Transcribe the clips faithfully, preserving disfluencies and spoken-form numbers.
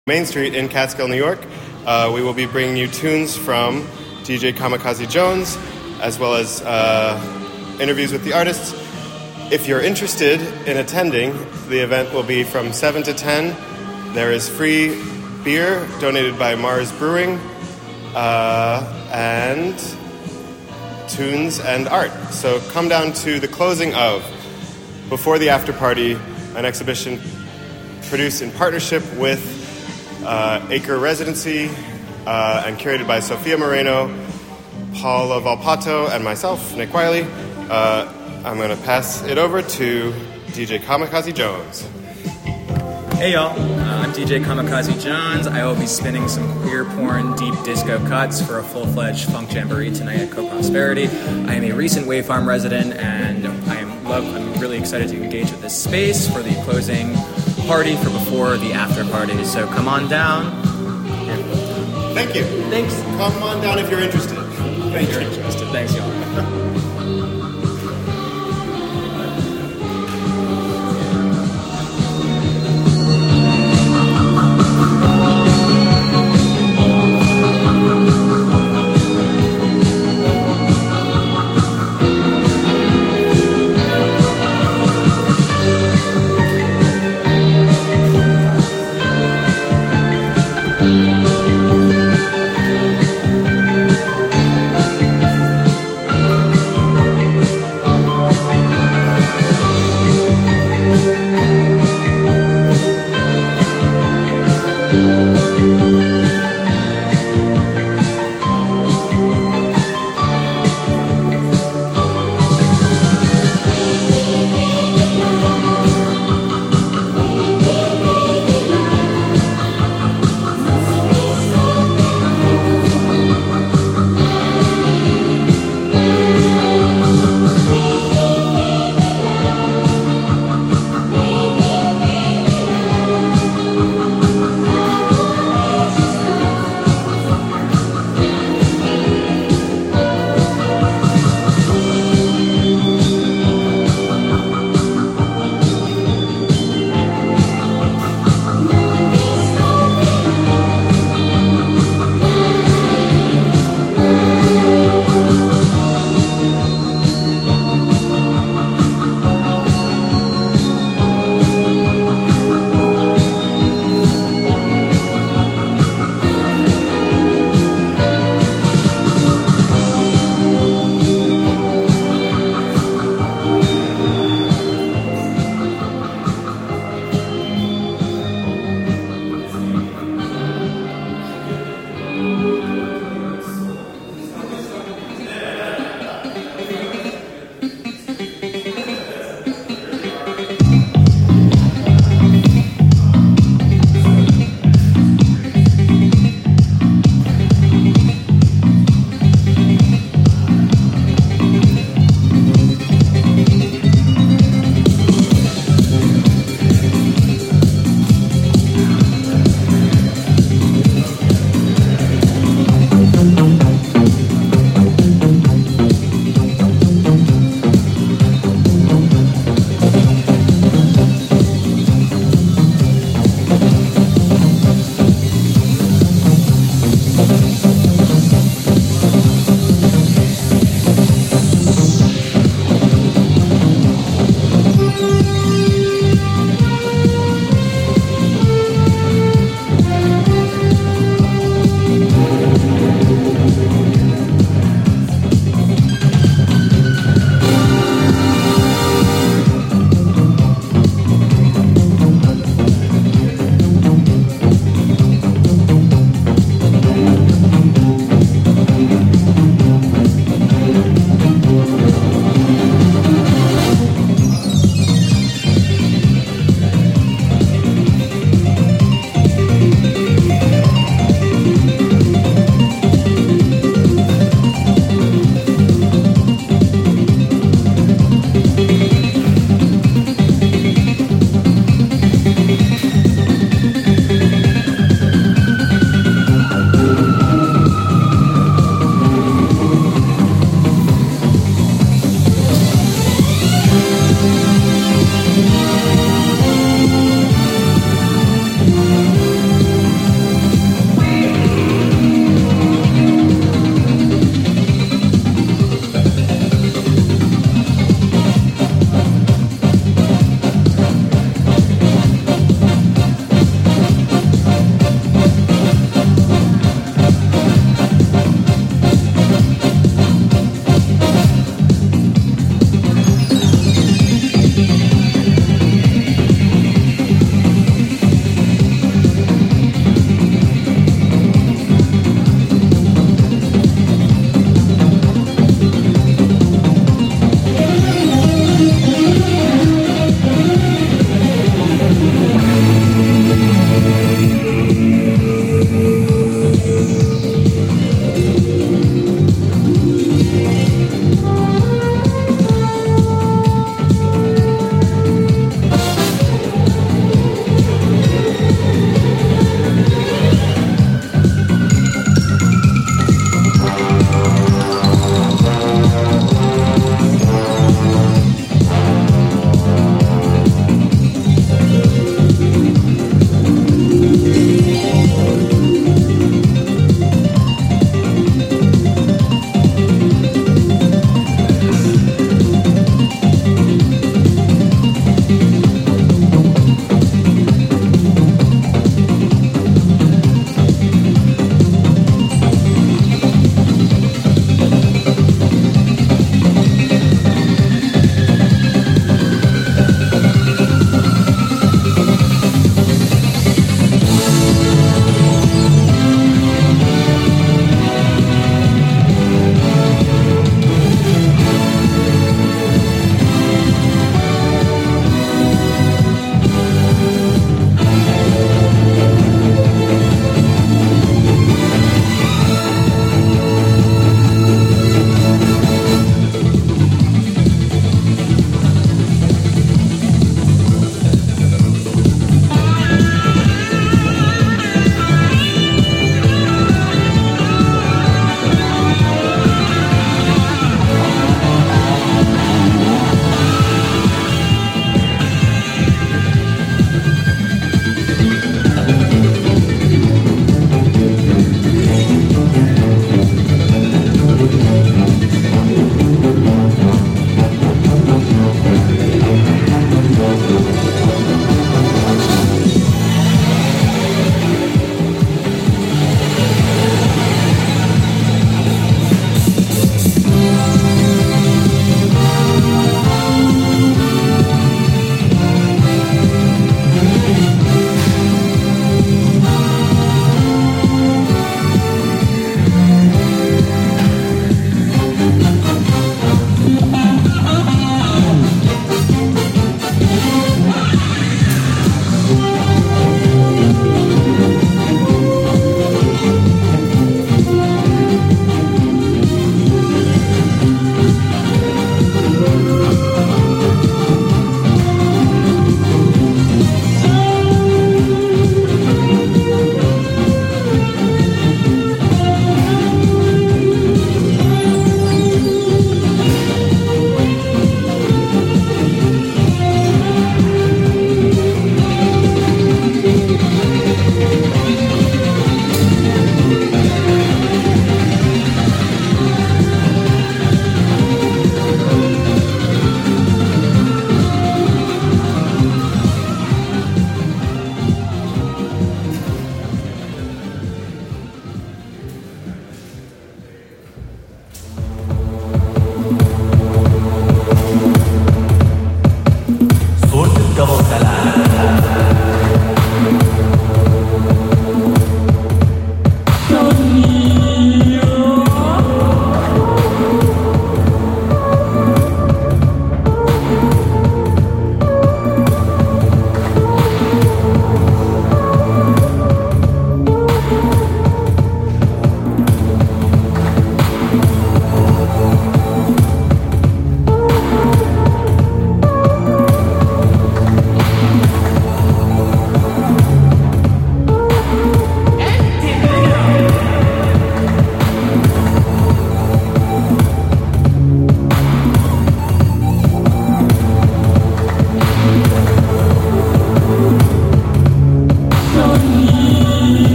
Main Street in Catskill, New York. Uh, we will be bringing you tunes from D J Kamikaze Jones, as well as uh, interviews with the artists. If you're interested in attending, the event will be from seven to ten. There is free beer donated by Mars Brewing, uh, and tunes and art. So come down to the closing of Before the After Party, an exhibition produced in partnership with uh, Acre Residency uh, and curated by Sophia Moreno, Paula Valpato, and myself, Nick Wiley. Uh, I'm going to pass it over to D J Kamikaze Jones. Hey y'all, uh, I'm D J Kamikaze Jones. I will be spinning some queer porn deep disco cuts for a full-fledged funk jamboree tonight at Co-Prosperity. I am a recent Wave Farm resident, and I am love. I'm really excited to engage with this space for the closing party for Before the After Party. So come on down. Thank you. Thanks. Come on down if you're interested. Thank you. You're interested. Thanks, y'all.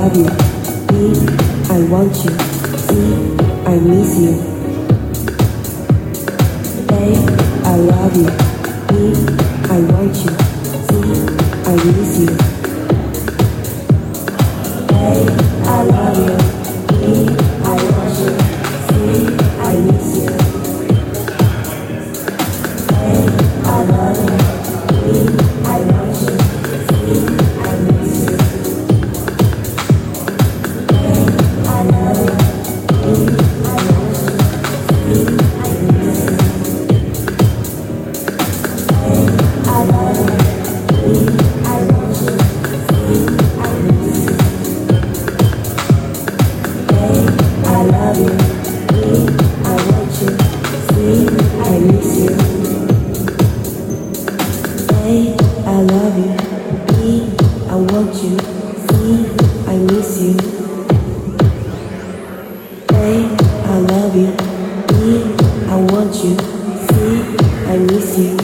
love you. B, I want you. C, I miss you. A, I love you. B, I want you. C, I miss you. A, I love you. B, I want you. C, I miss you. A, I love you. B, I want you. C, I miss you. A, I love you. B, I want you. C, I miss you. A, I love you. B, I want you. C, I miss you. I love you, B, I want you, C, I miss you. A, I love you, B, I want you, C, I miss you. A, I love you, B, I want you, C, I miss you.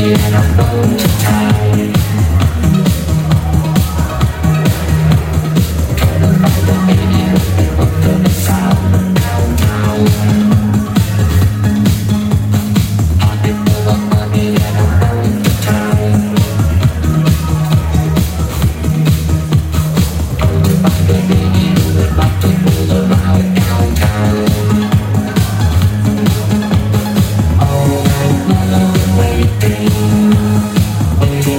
Waiting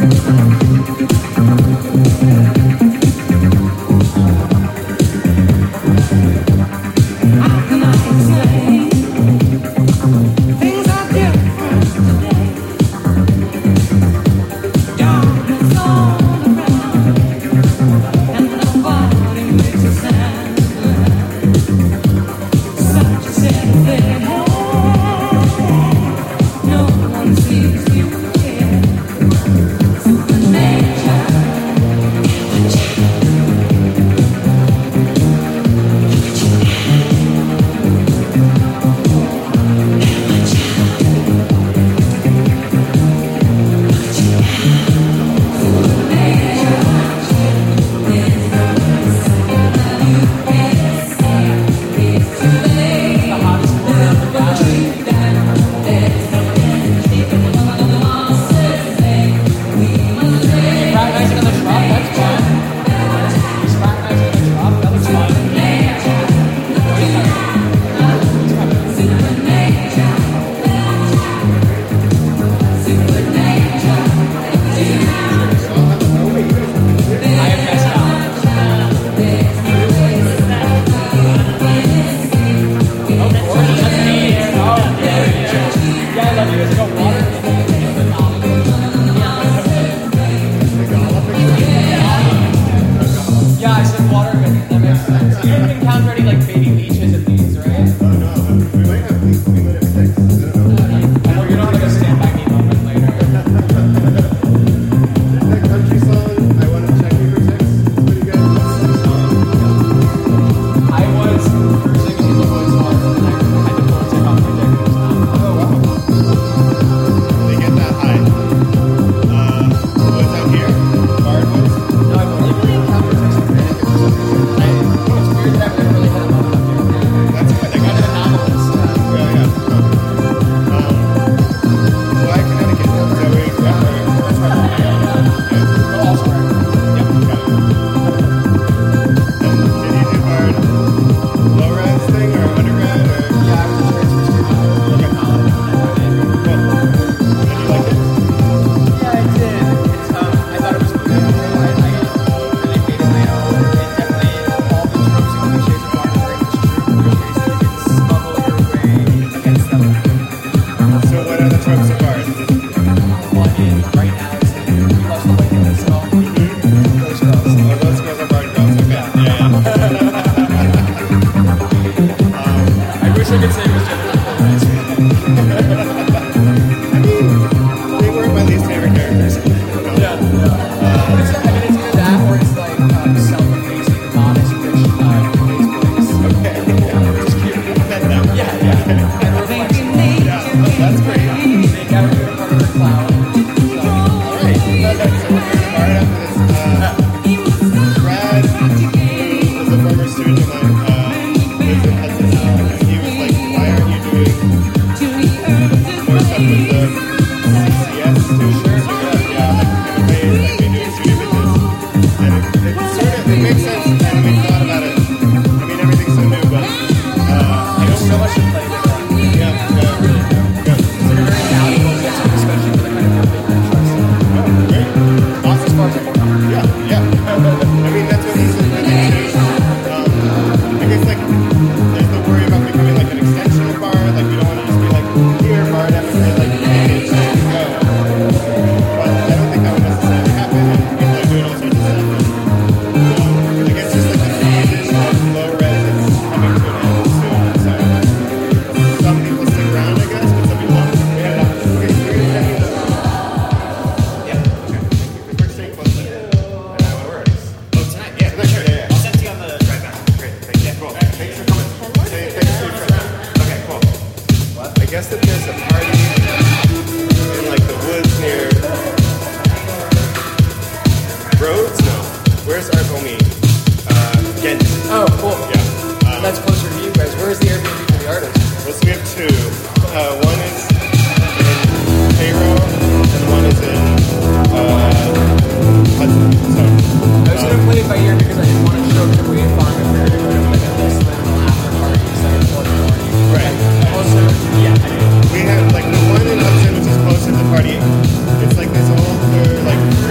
We have like the one in Hudson, which is closer to the party. It's like this older, like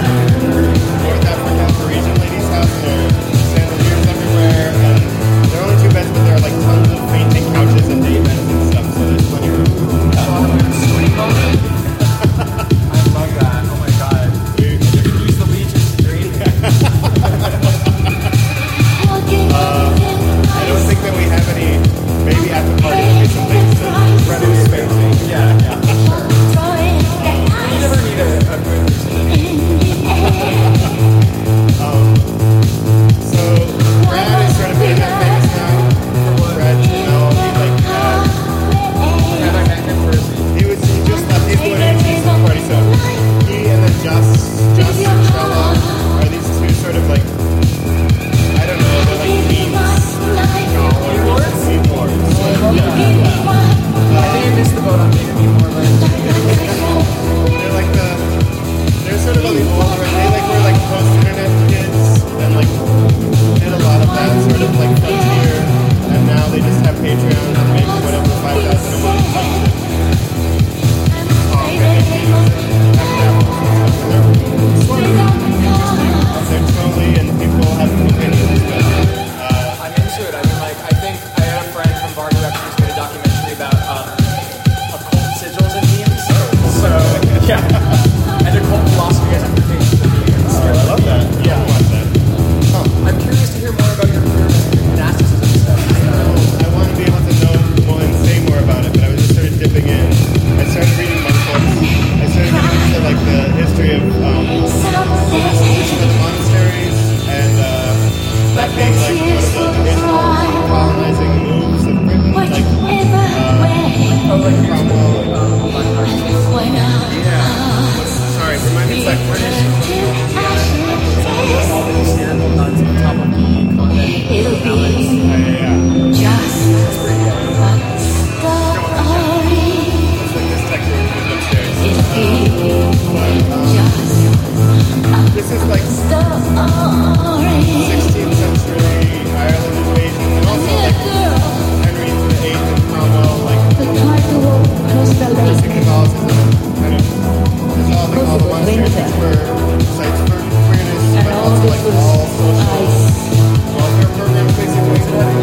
were like post-internet kids and like did a lot of that sort of like frontier, and now they just have Patreon and make whatever five thousand a month like to talk and make music and have rappers and stuff. And they're sort of interesting. They're totally, and people have opinions, but uh, I'm into it. I mean, like, I think I had a friend from Bar Director who's made a documentary about um, occult sigils and memes. So, yeah. And occult philosophy as application to memes. oh, I love that. Yeah, I watch that. Huh. I'm curious to hear more about your career in monasticism and stuff. I know. I want to be able to know more and say more about it, but I was just sort of dipping in. I started reading monk books. I started getting into like the history of um, the institution of the monasteries and uh, that being like one of the original colonizing moves of Britain, like uh, Oh, like Cromwell. um, Black Heart. Yeah. What's, sorry, remind me. It's like British. All the hysterical nuns on top of the convent. Yeah, yeah, yeah. Just It's like this tech room is upstairs. But, um, this is like sixteenth century Ireland invasion, and also like Henry the Eighth and Cromwell, like basic Catholicism, kind of dissolving all the monasteries, which were sites for queerness, but also like all social welfare programs, basically.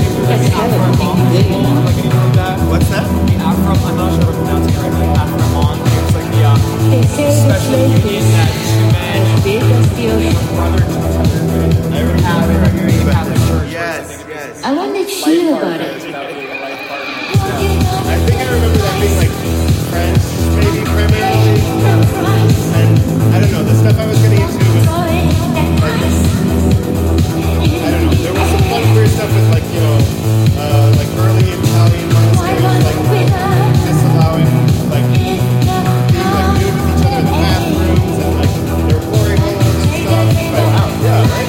What's that? The Afro, I'm not sure if I'm pronouncing it right, but Aframon, it's like the uh, special union that two men brother to each other I remember have in the Catholic Church. Yes, yes. I wonder chill about it. About being a life partner. I think I remember that being like French, maybe primarily. And I don't know, the stuff I was getting into was like, I don't know, there was some fun queer stuff with like, you know, uh, like early Italian monasteries, like disallowing, like, being like nude with each other in the bathrooms and like their glory holes and stuff. But, yeah, right?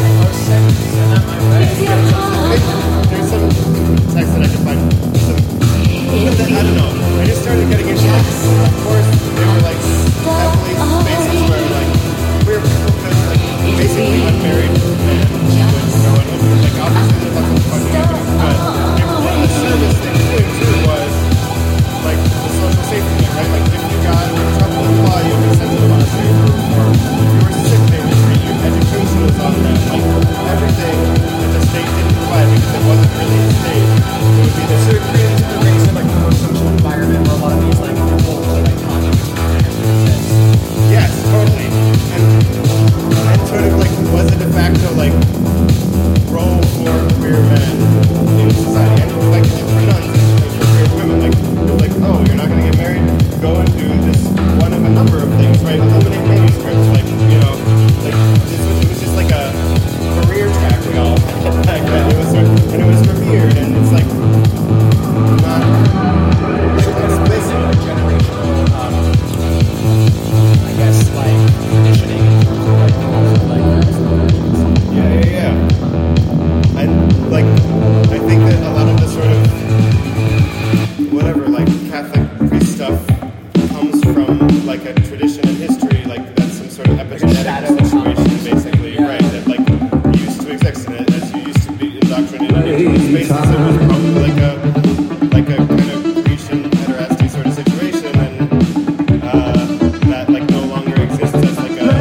There's some text that I can find. Some, I don't know. I just started getting into like, of course, they were like Catholic spaces where like queer people could like basically unmarried men would go and open, like obviously there's lots of fucking evidence, but they were, one of the service they were doing too was like the social safety net, right? Like if you got in trouble with the law, you would be sent to the monastery, or if you were sick, they would treat you. Education was on them, like everything that the state didn't provide because it wasn't really a state. It would be the So it created a race like more social environment where a lot of these like cultural like conscious exist. yes, totally. And and sort of like was a de facto like role for queer men in society, and like for nuns and for queer women, like they're like, oh, you're not gonna get married, go and do this one of a number of things, right? Eliminate manuscripts, like you know, like this was, it was just like a career track we all had back then. It was sort of, and it was revered, and it's like not explicit. Generational, um, I guess, like conditioning in terms of like rules of like Yeah, yeah, yeah. And like, I think that a lot of the sort of whatever, like Catholic priest stuff comes from like a tradition in history, like that's some sort of epigenetic situation, basically, right? That like used to exist, and as you used to be indoctrinated into these spaces, it was probably like a like a kind of Grecian pederasty sort of situation, and uh, that like no longer exists as like a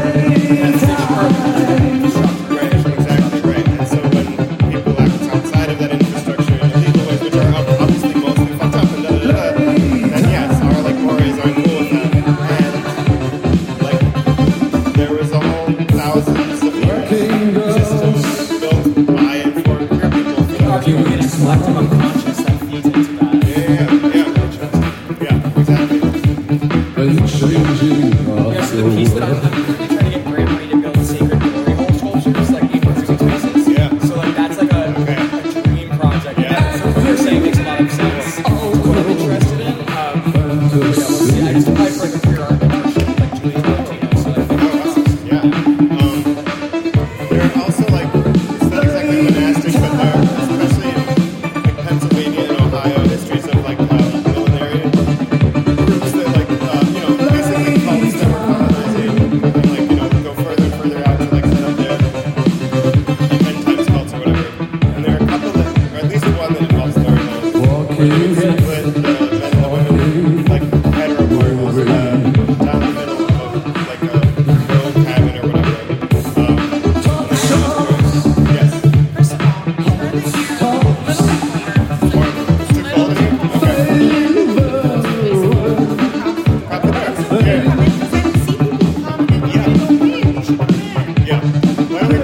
right, exactly right. And so when people act outside of that infrastructure in illegal ways, which are ob- obviously mostly fucked up and da da da, da, then yes, our like mores aren't cool with that. And like there was a whole thousands of systems built by and for queer people. arguing in a collective unconscious that feeds into that. Yeah, yeah, yeah, exactly. Yeah, so the piece that I'm, I'm currently trying to get grant money to build sacred glory hole sculptures, like in Christian spaces. Yeah. So like that's like a, Okay. a dream project. Yeah. So what you're saying makes a lot of sense. What I'm interested in, um, yeah, we'll see. I just applied for like a career art internship with like Julie Valentino. So like, Oh, awesome. Yeah. Um, they're also like, it's not exactly monastic, but they're especially in like Penn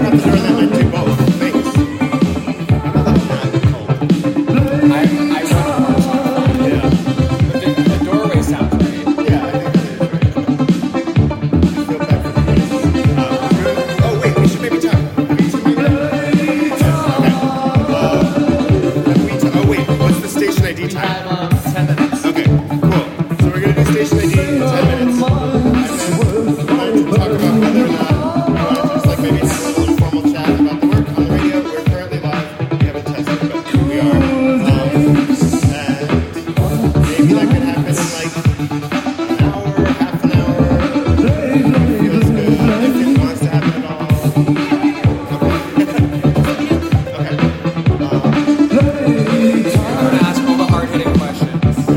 out the door and then like do both things. How about that cold? I, I went Yeah. but the, the doorway sounds great. Yeah, I think that is right. I feel bad for the British. Uh, oh wait, we should maybe talk. Have you two maybe? Yes, okay. Uh, have we ta- oh wait, what's the station I D We time? have um, ten minutes. Okay, cool. So we're gonna do station I D in ten minutes. And then we wanted to talk about whether or not we want to just like maybe have a little informal chat about the work on the radio. We're currently live. We haven't tested, but here we are. Um, and maybe that could happen in like an hour, half an hour. Feels good. If it wants to happen at all. Okay. Okay. Um, I'm going to ask all the hard-hitting questions.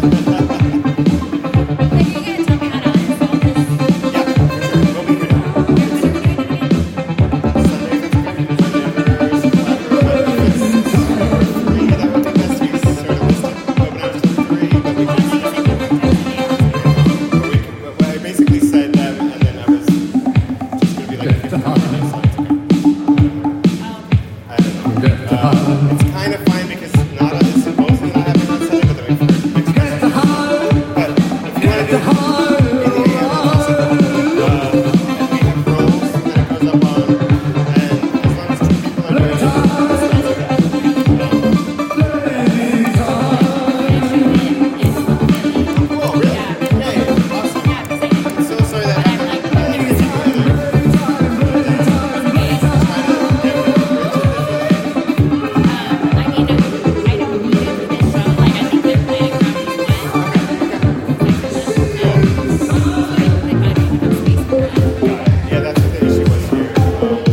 It's kind of fine because not it's supposedly not happening on Sunday, but then we've heard mixed messages. But if you want to do it in the A M, that's also cool. Uh, and we have rolls that it goes up on, and as long as two people are doing it, it's not so bad. Oh, really? Yay, awesome. I'm so sorry that happened. I think it's together. Yeah, that's what the issue was here. Um,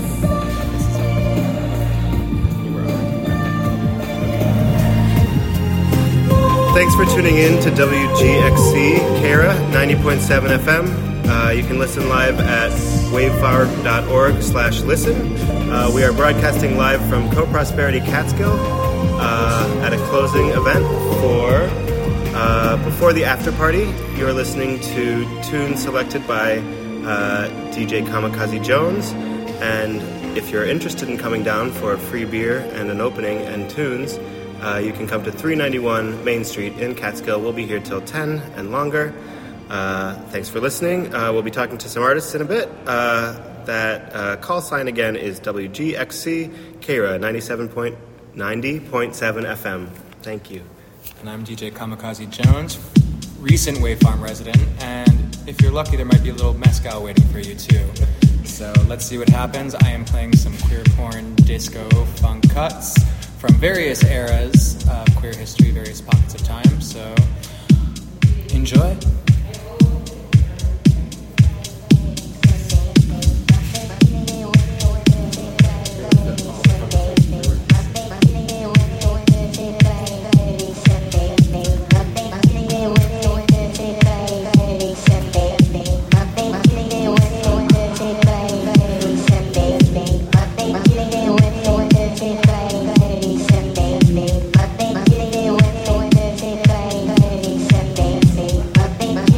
Thanks for tuning in to W G X C K R A ninety point seven F M. Uh, you can listen live at wavefarm.org slash listen. Uh, we are broadcasting live from Co-Prosperity Catskill uh, at a closing event for uh, before the after party. You're listening to tunes selected by uh, D J Kamikaze Jones, and if you're interested in coming down for a free beer and an opening and tunes, Uh, you can come to three ninety-one Main Street in Catskill. We'll be here till ten and longer. Uh, thanks for listening. Uh, we'll be talking to some artists in a bit. Uh, that uh, call sign again is W G X C K R A ninety-seven point ninety point seven F M. Thank you. And I'm D J Kamikaze Jones, recent Wavefarm resident, and if you're lucky, there might be a little mezcal waiting for you too. So let's see what happens. I am playing some queer porn, disco, funk cuts from various eras of queer history, various pockets of time. So enjoy. Sunday,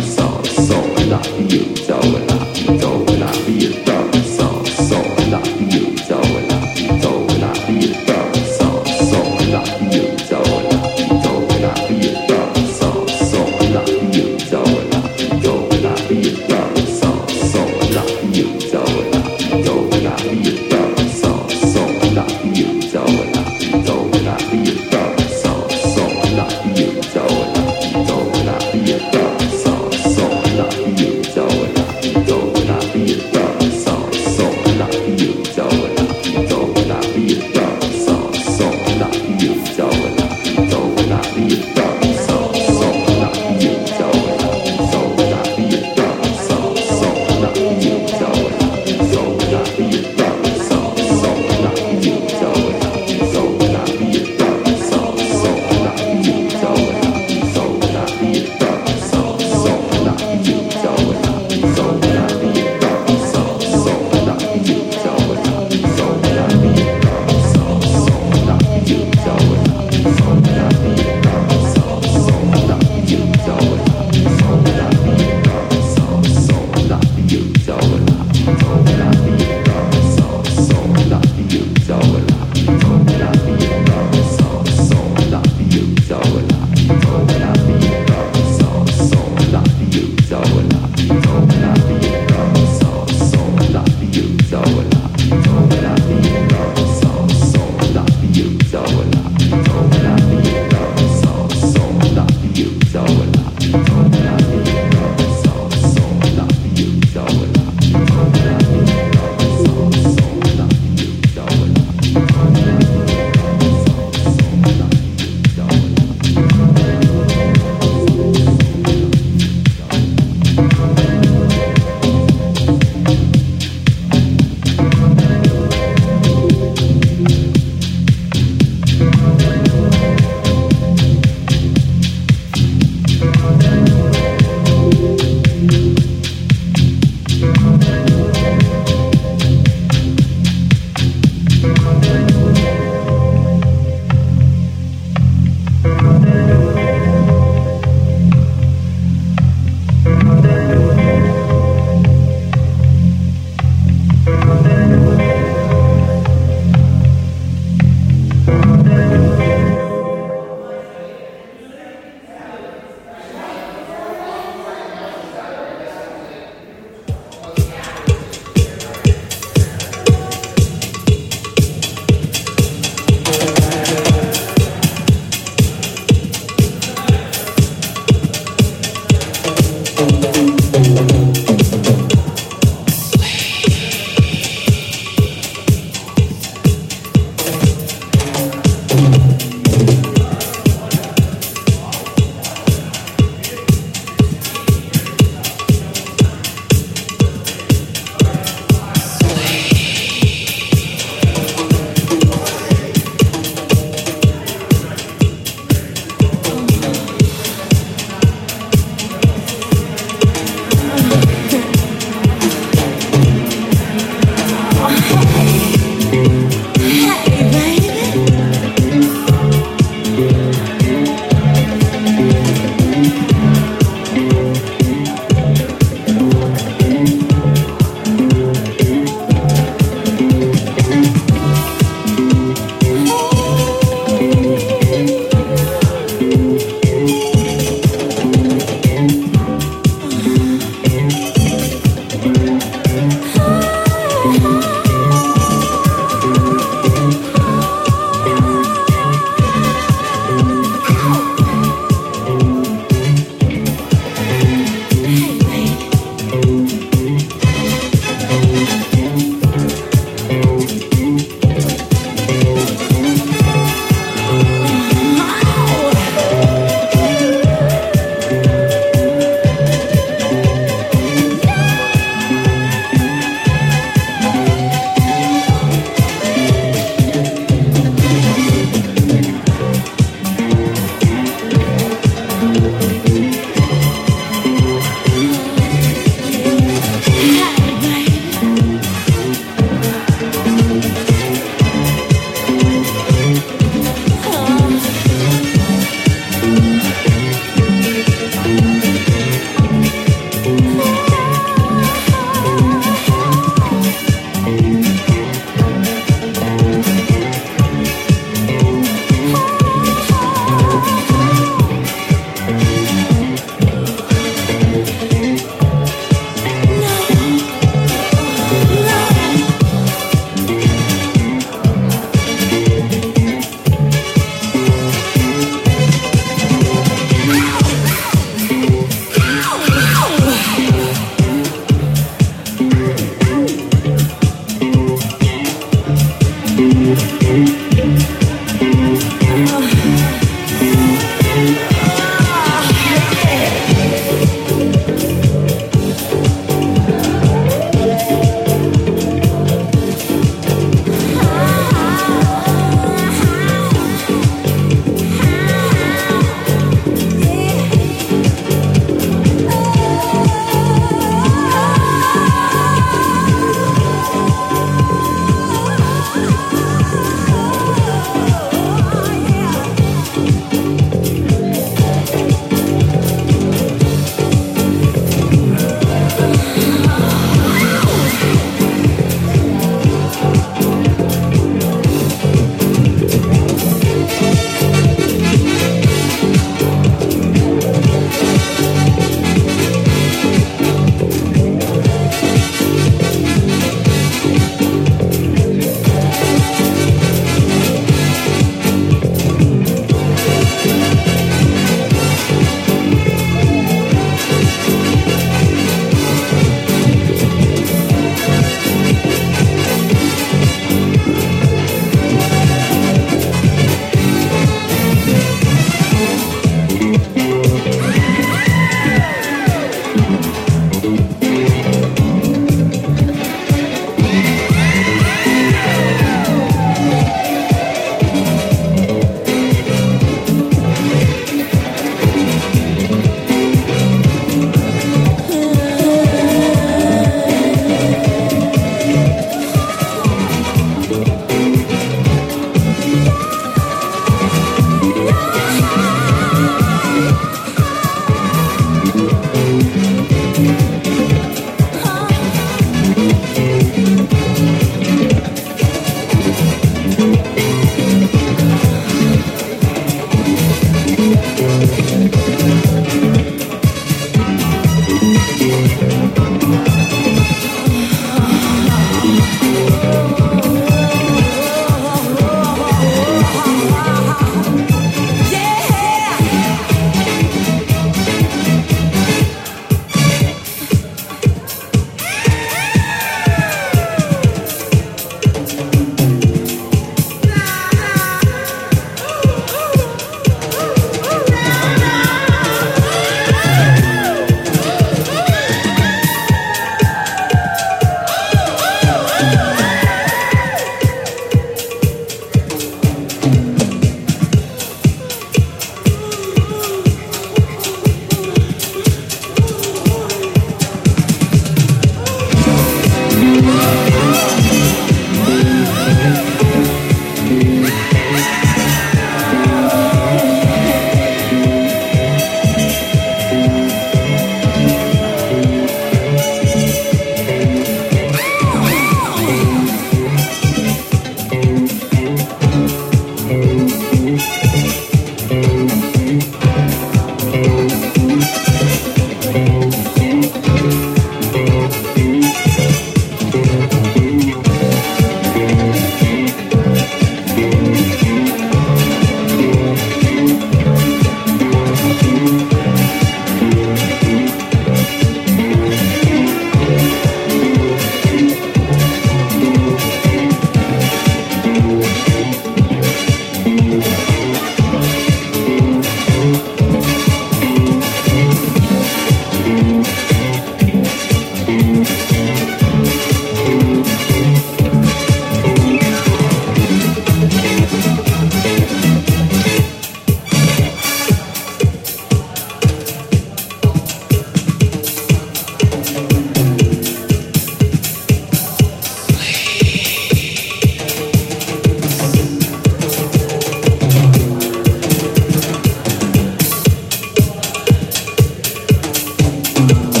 Thank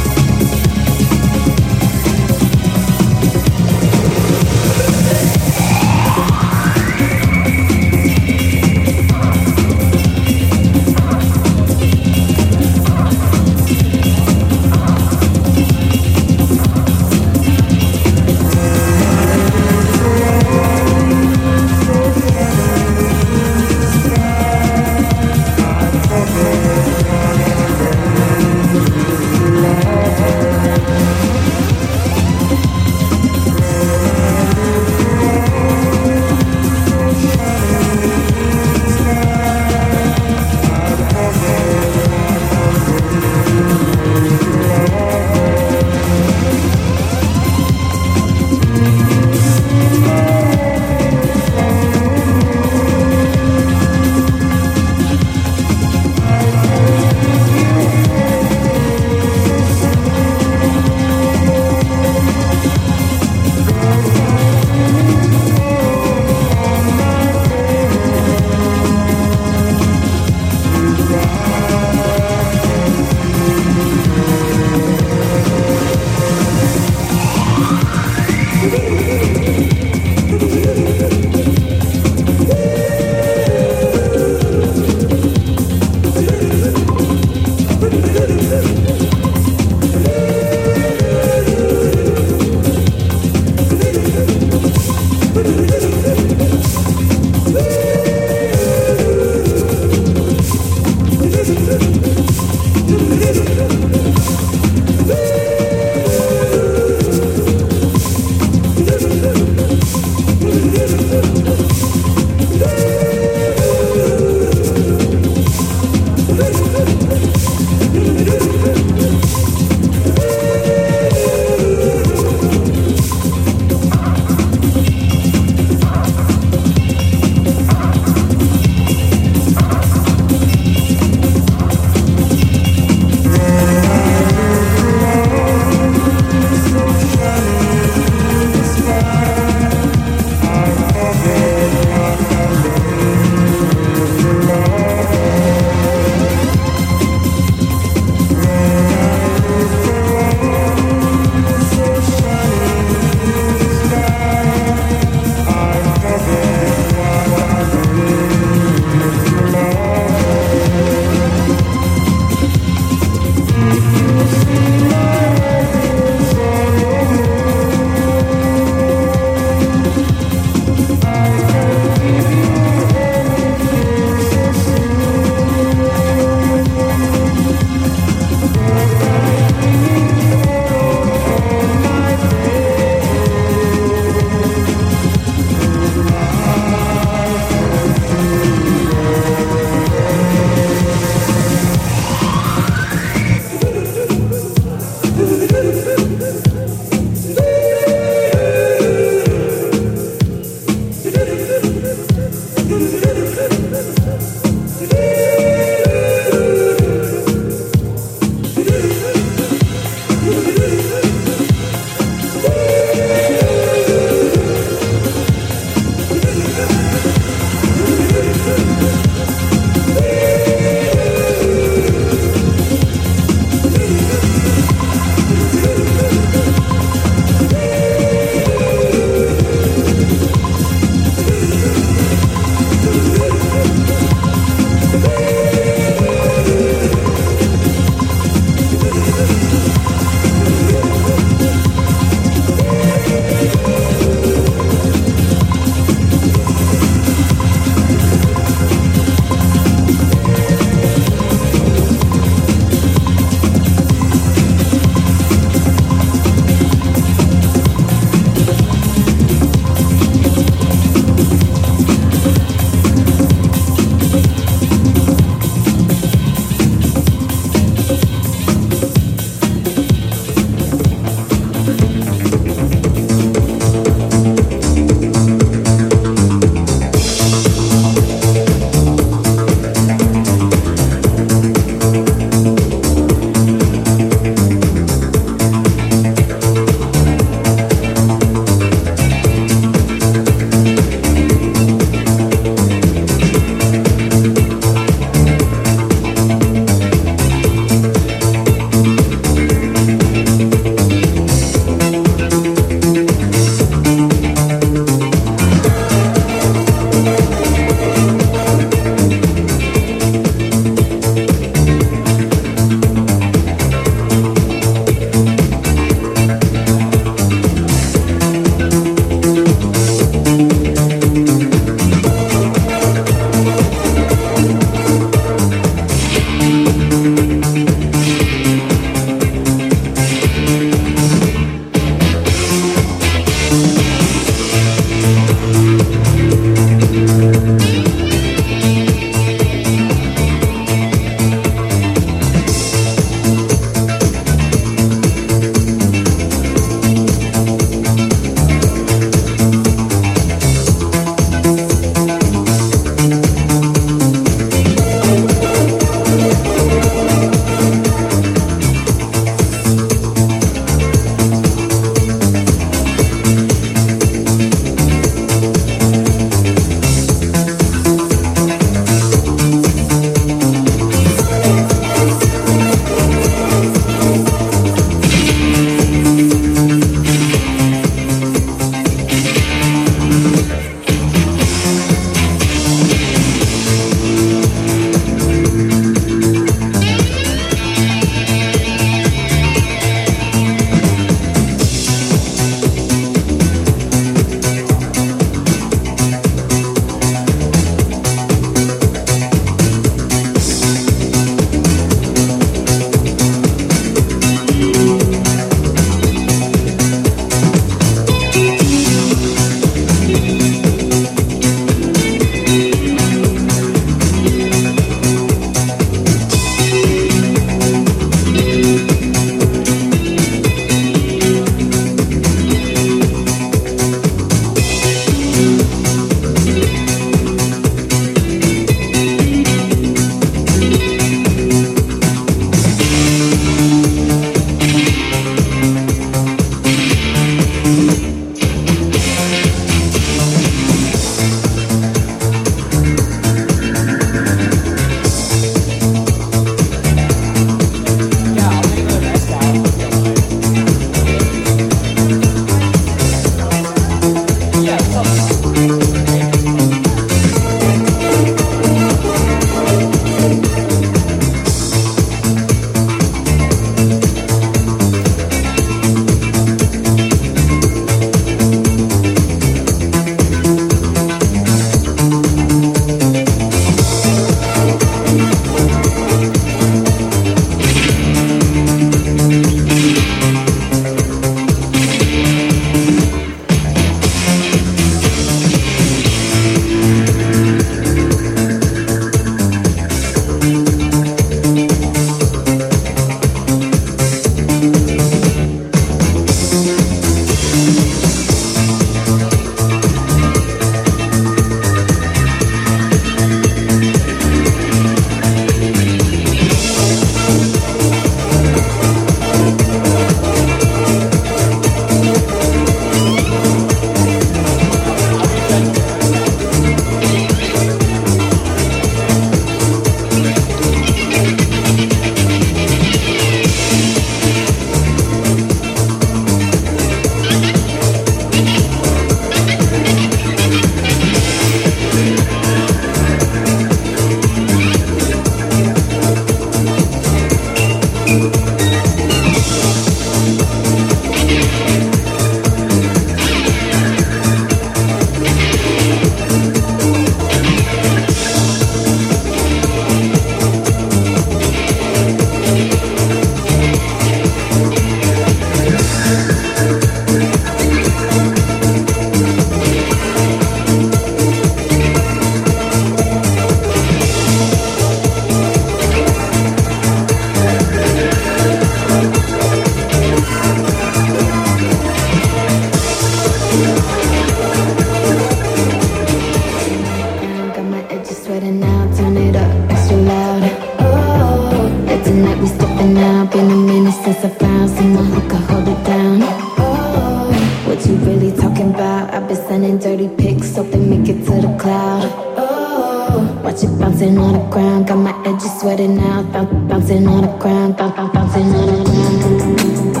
sweating now, turn it up extra loud. Oh, yeah, tonight we stepping out. Been a minute since I found someone who could hold it down. Oh, what you really talking about? I've been sending dirty pics, hope they make it to the cloud. Oh, watch it bouncing on the ground, got my edges sweating now. Bounce, bouncing on the ground, bounce, bounce, bouncing on the ground.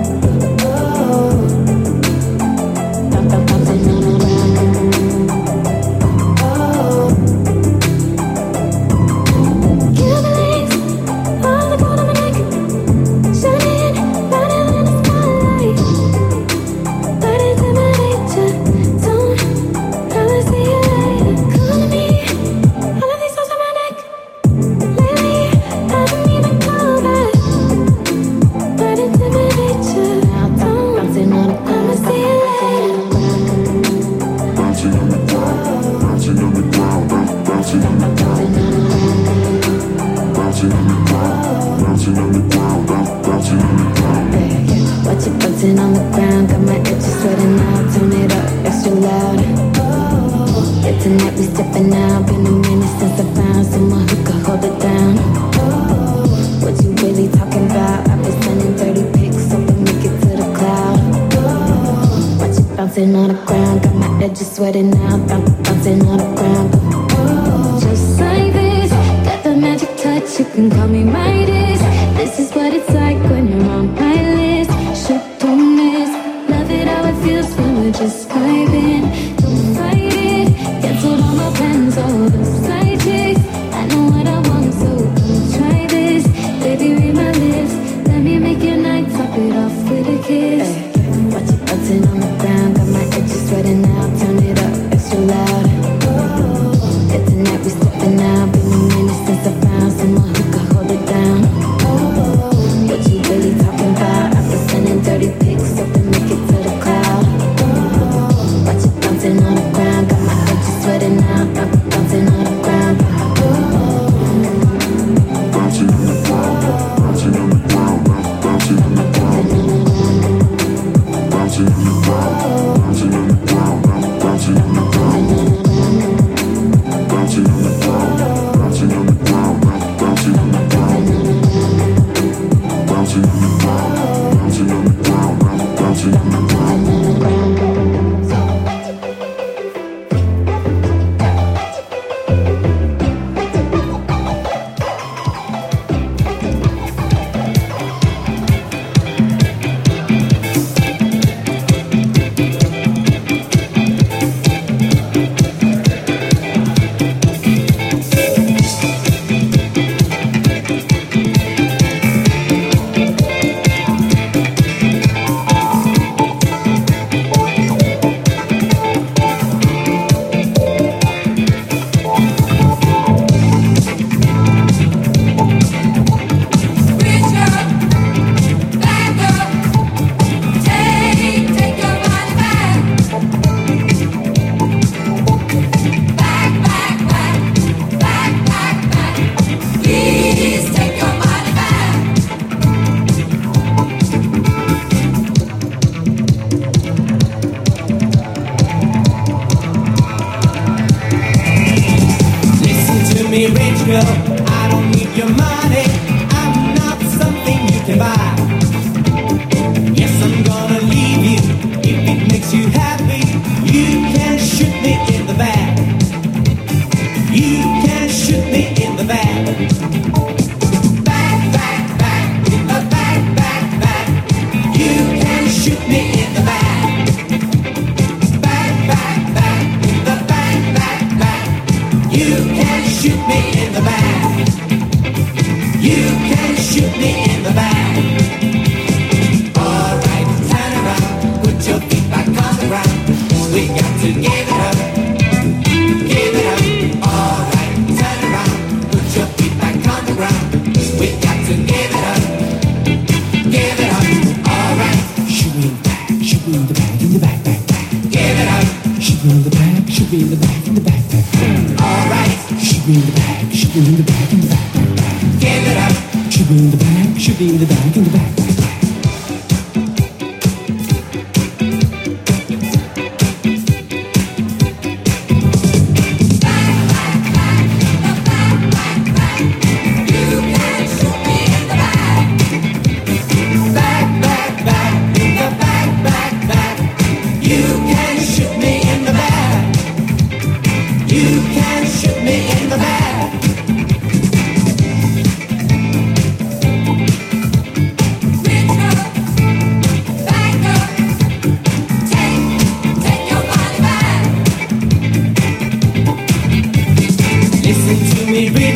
Sweating now, bouncing on the ground. Just like this, got the magic touch. You can call me Midas. This is what it's like when you're on my list. Shoot, don't miss. Love it how it feels when we're just vibing. Don't fight it. Canceled all my plans, all the side chicks. I know what I want, so come try this. Baby, read my lips. Let me make your night, top it off with a kiss. Ay, watch it bouncing on the ground. Got my edges sweating now. Turn it up extra loud. Oh, yeah, tonight we stepping out. Been a minute since I found someone who could hold it down. Oh, what you really talking about? I've been sending dirty pics, hope they make it to the cloud. Oh, watch it bouncing on the ground. Got my edges sweating now. Bouncing on the ground. Oh, bouncing on the ground. Bouncing on the ground. Bouncing on the ground. Bouncing on the ground. Bouncing on the ground. Bouncing on the ground, bouncing on the ground, bouncing on the ground, bouncing on the ground, bouncing on the ground, bouncing on the ground, bouncing on the ground.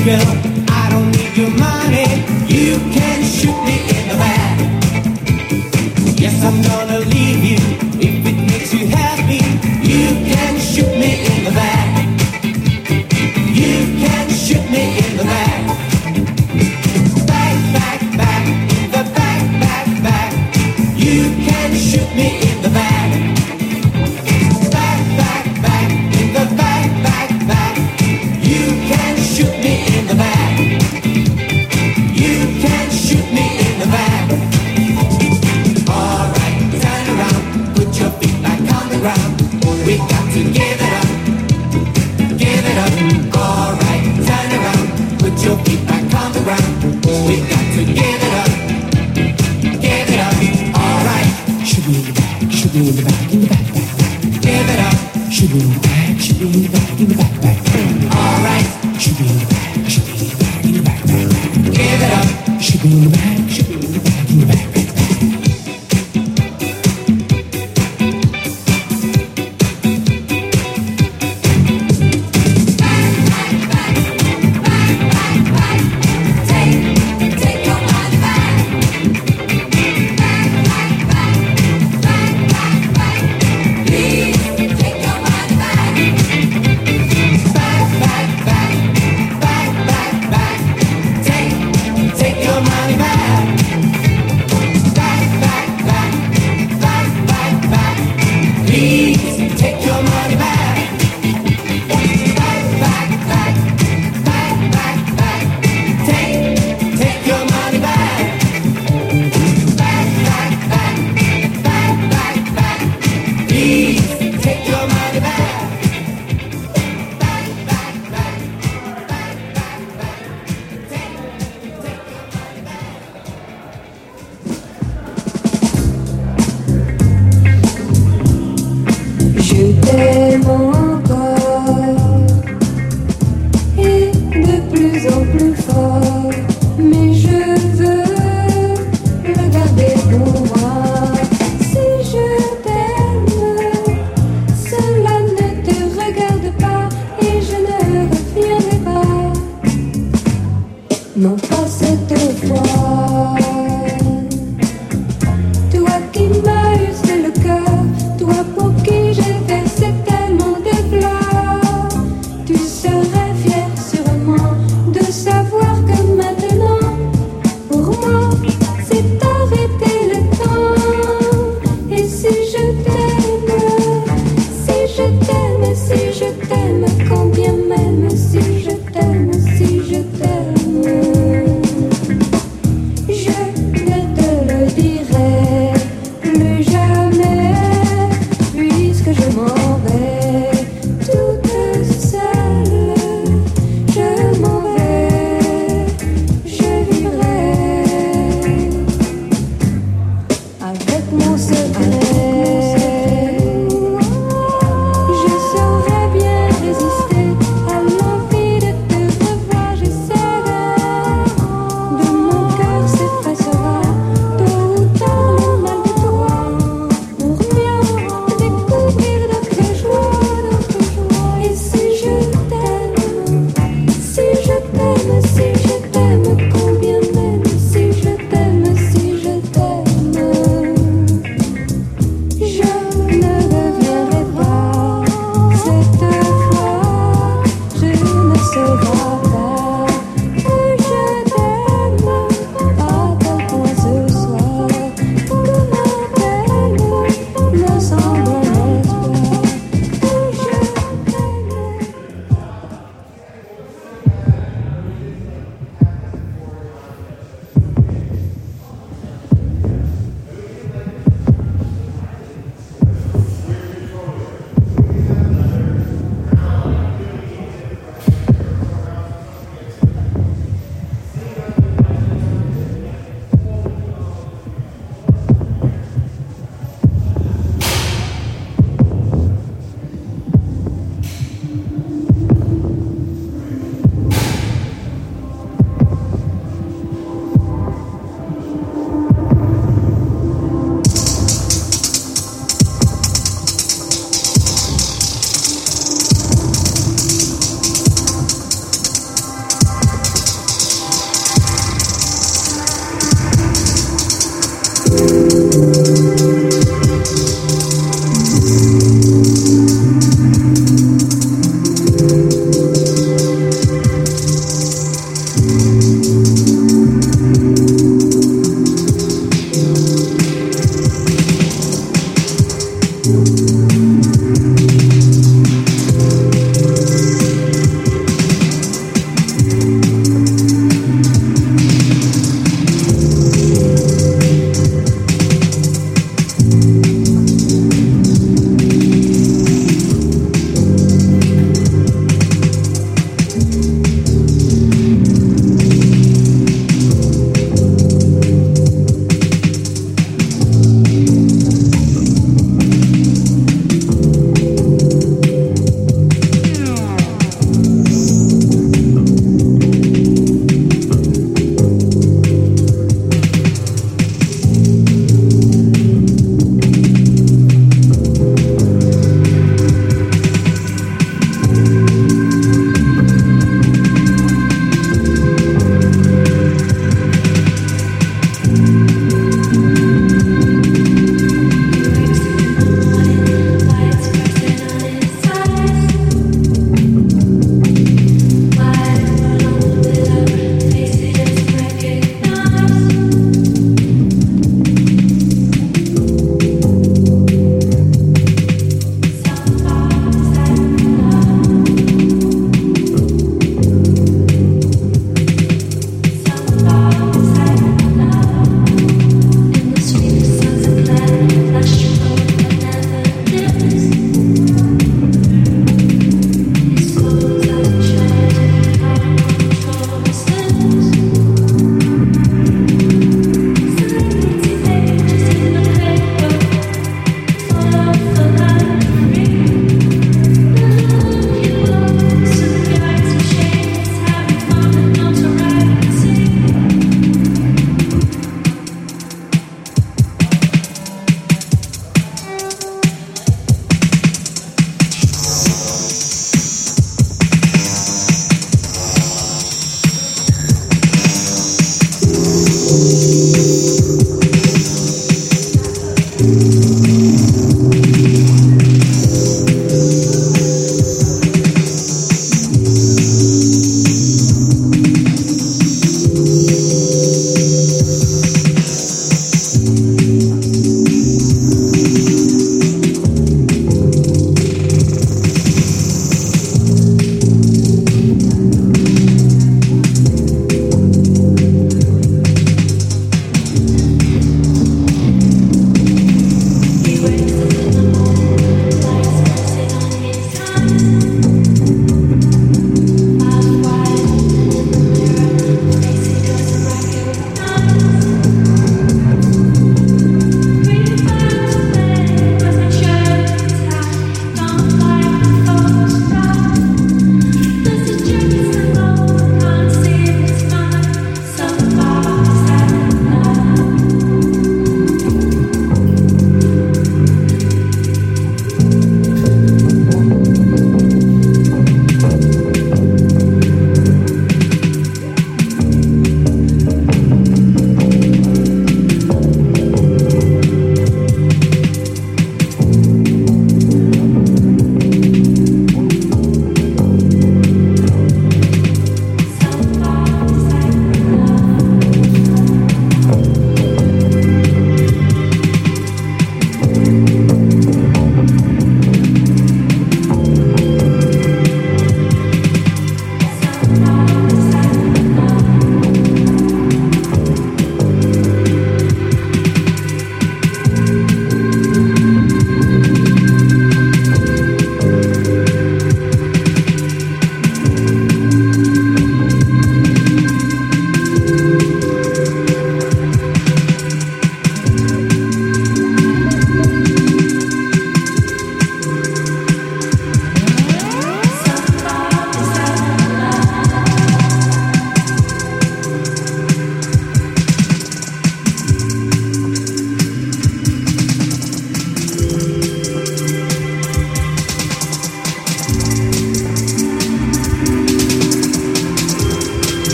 girl, I don't need your money. You can shoot me in the back. Yes, I'm gonna leave you if it makes you happy. You can shoot me in the back. You can shoot me in the back. Back, back, back, in the back, back, back. You can shoot me in the back. Back, back, back, in the back, back, back. You can shoot me in the back. You can shoot me in the back. Alright, turn around, put your feet back on the ground. We got to give it up, give it up. Alright, turn around, put your feet back on the ground. We got to give it up, give it up. Alright, shoot me in the back, shoot me in the back, in the back, back, back. Give it up, shoot me in the back, shoot me in the back, in the back, back. Alright, shoot me in the back, shoot me in the back, in the back, back, back. Give it up, shoot me in the back, shoot me in the back, in the back, back, back.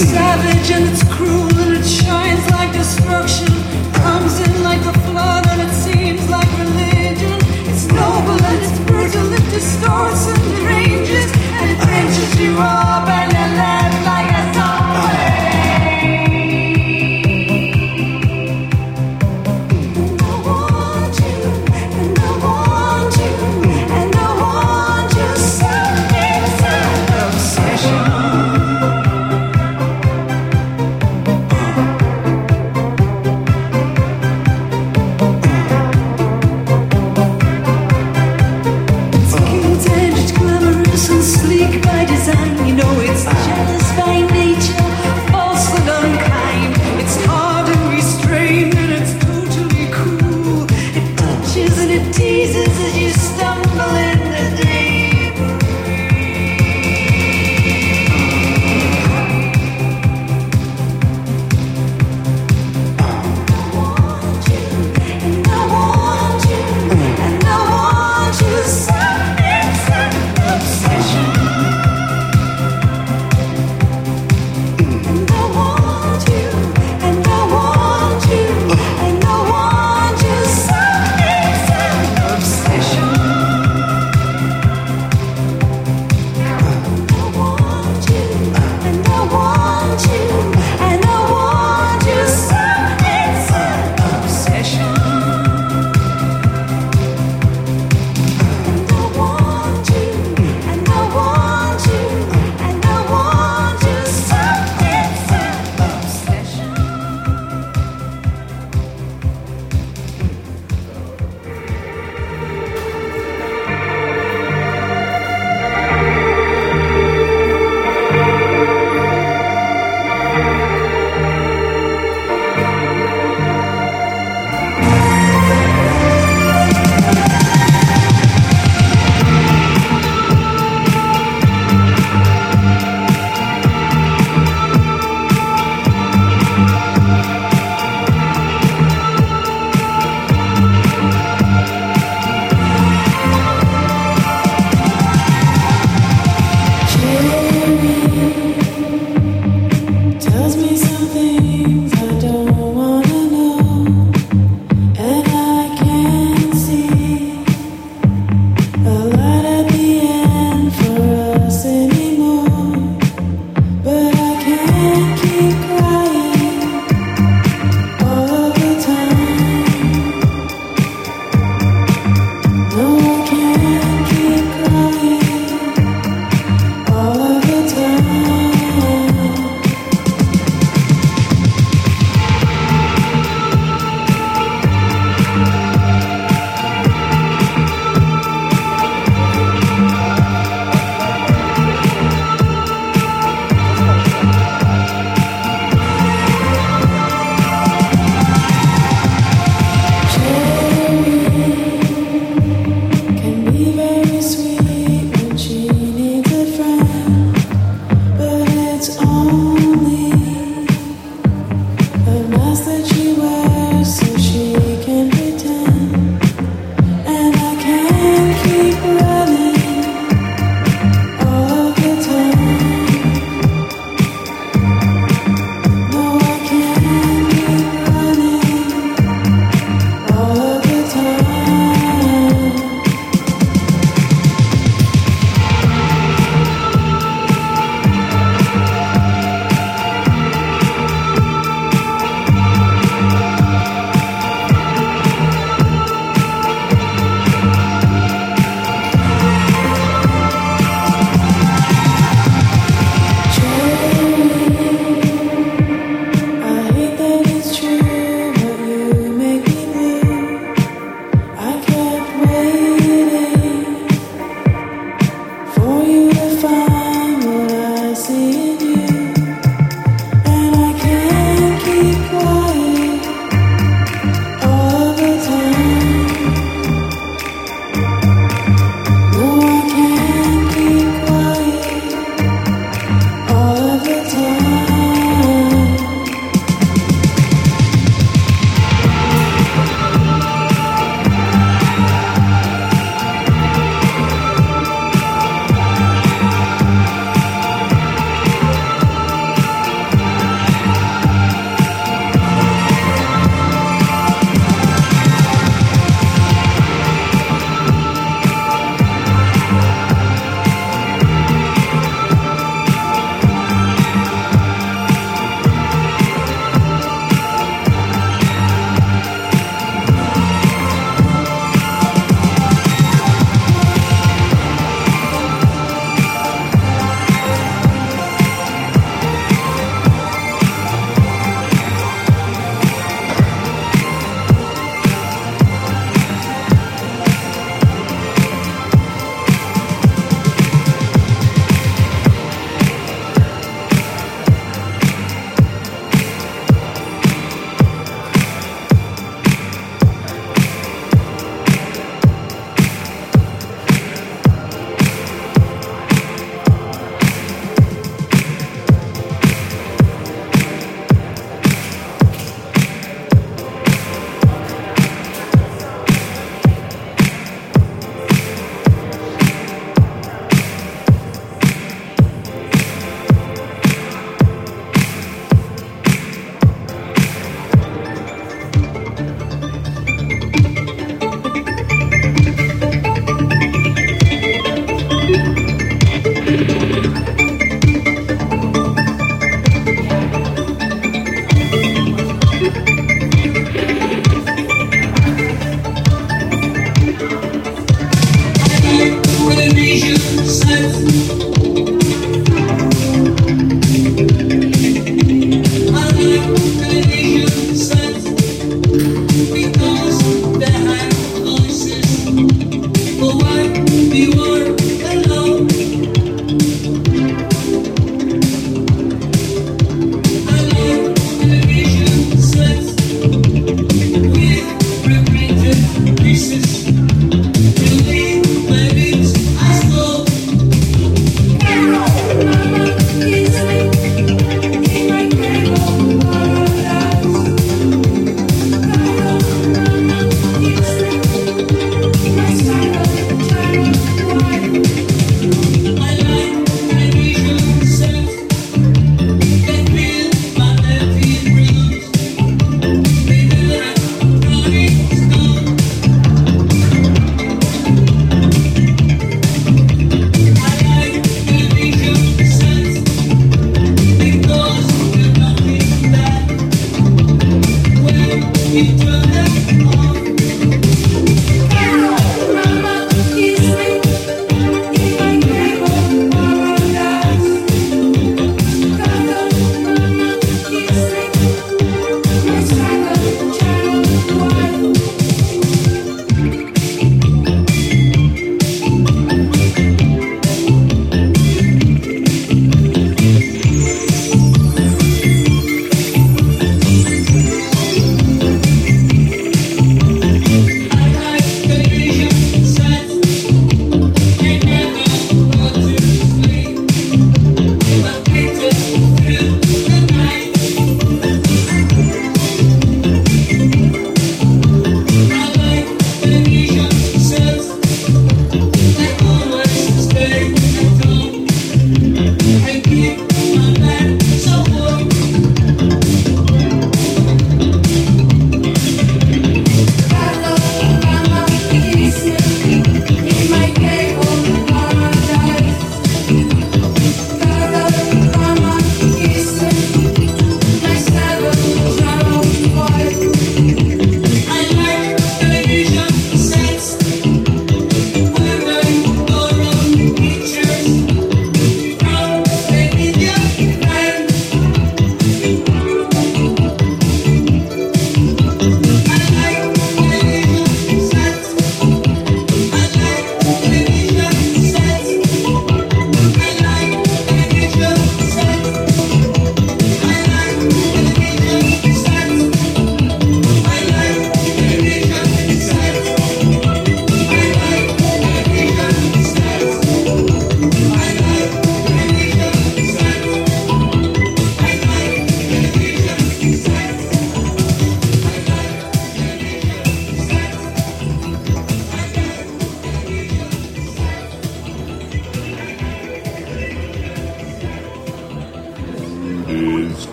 savage and it's cruel and it shines like destruction. Comes in like a flood and it seems like religion. It's noble and it's brutal, it distorts and deranges, and it pinches you up and you're left like a zombie. And I want you, and I want you, and I want you so inside obsession.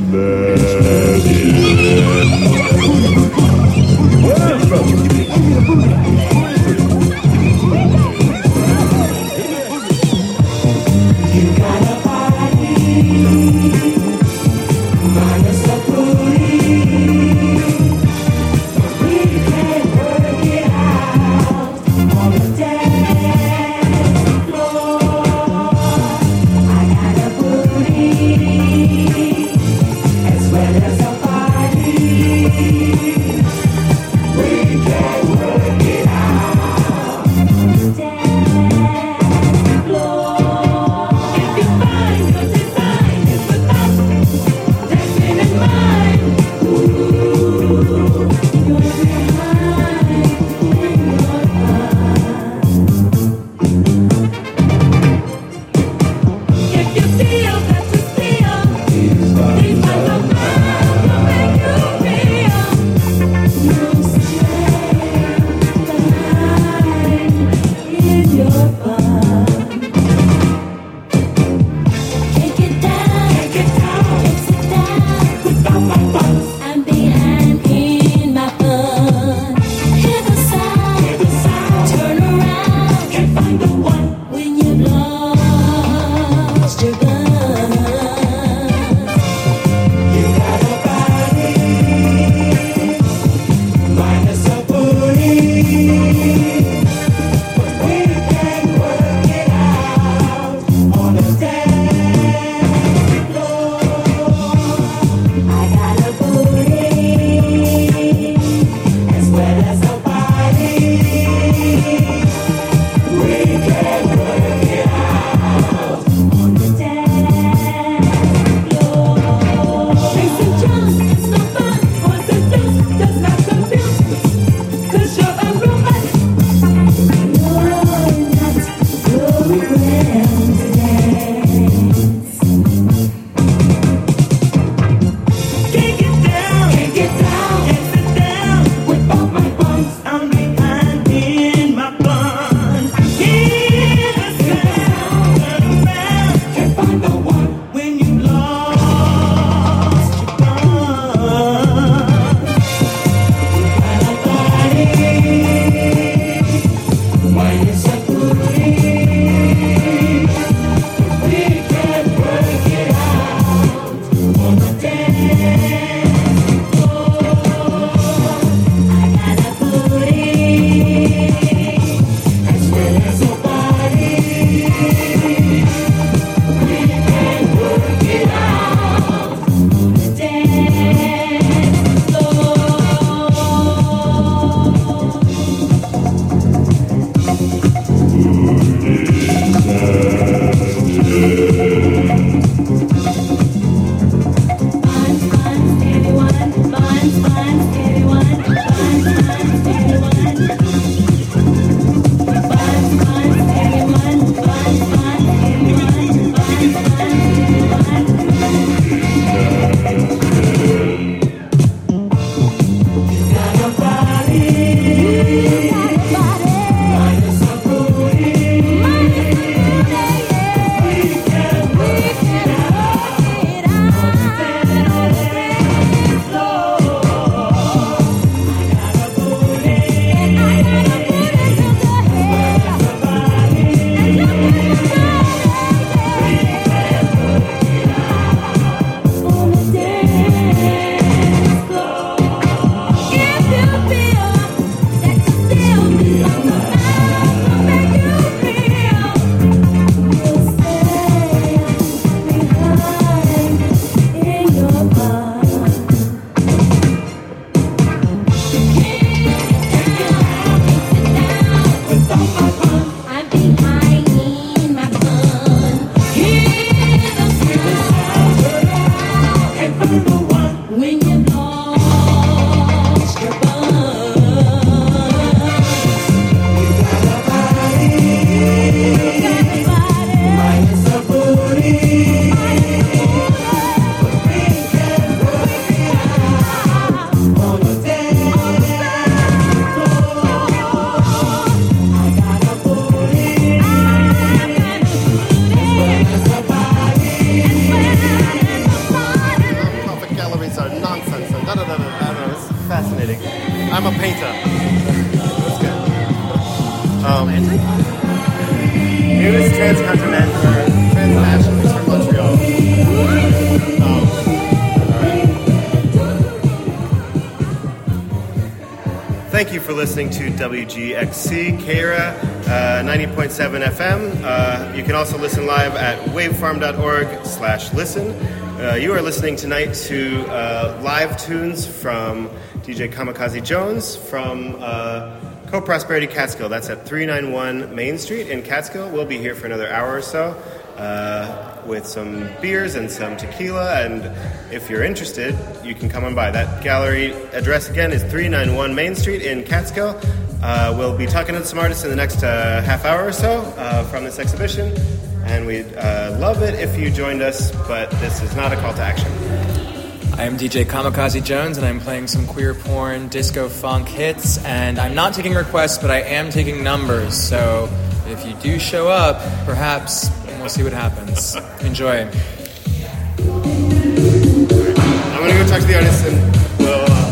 As well as a party. transcontinental, transnational from Montreal. Um, Thank you for listening to W G X C Kara, uh, ninety point seven F M. Uh, you can also listen live at wavefarm.org slash listen. Uh, you are listening tonight to uh, live tunes from D J Kamikaze Jones from uh, Co-Prosperity Catskill. That's at three ninety-one Main Street in Catskill. We'll be here for another hour or so uh, with some beers and some tequila. And if you're interested, you can come on by. That gallery address again is three ninety-one Main Street in Catskill. Uh, we'll be talking to some artists in the next uh, half hour or so uh, from this exhibition. And we'd uh, love it if you joined us, but this is not a call to action. I am D J Kamikaze Jones, and I'm playing some queer porn, disco funk hits, and I'm not taking requests, but I am taking numbers, so if you do show up, perhaps, we'll see what happens. Enjoy. I'm going to go talk to the artists, and we'll... Uh,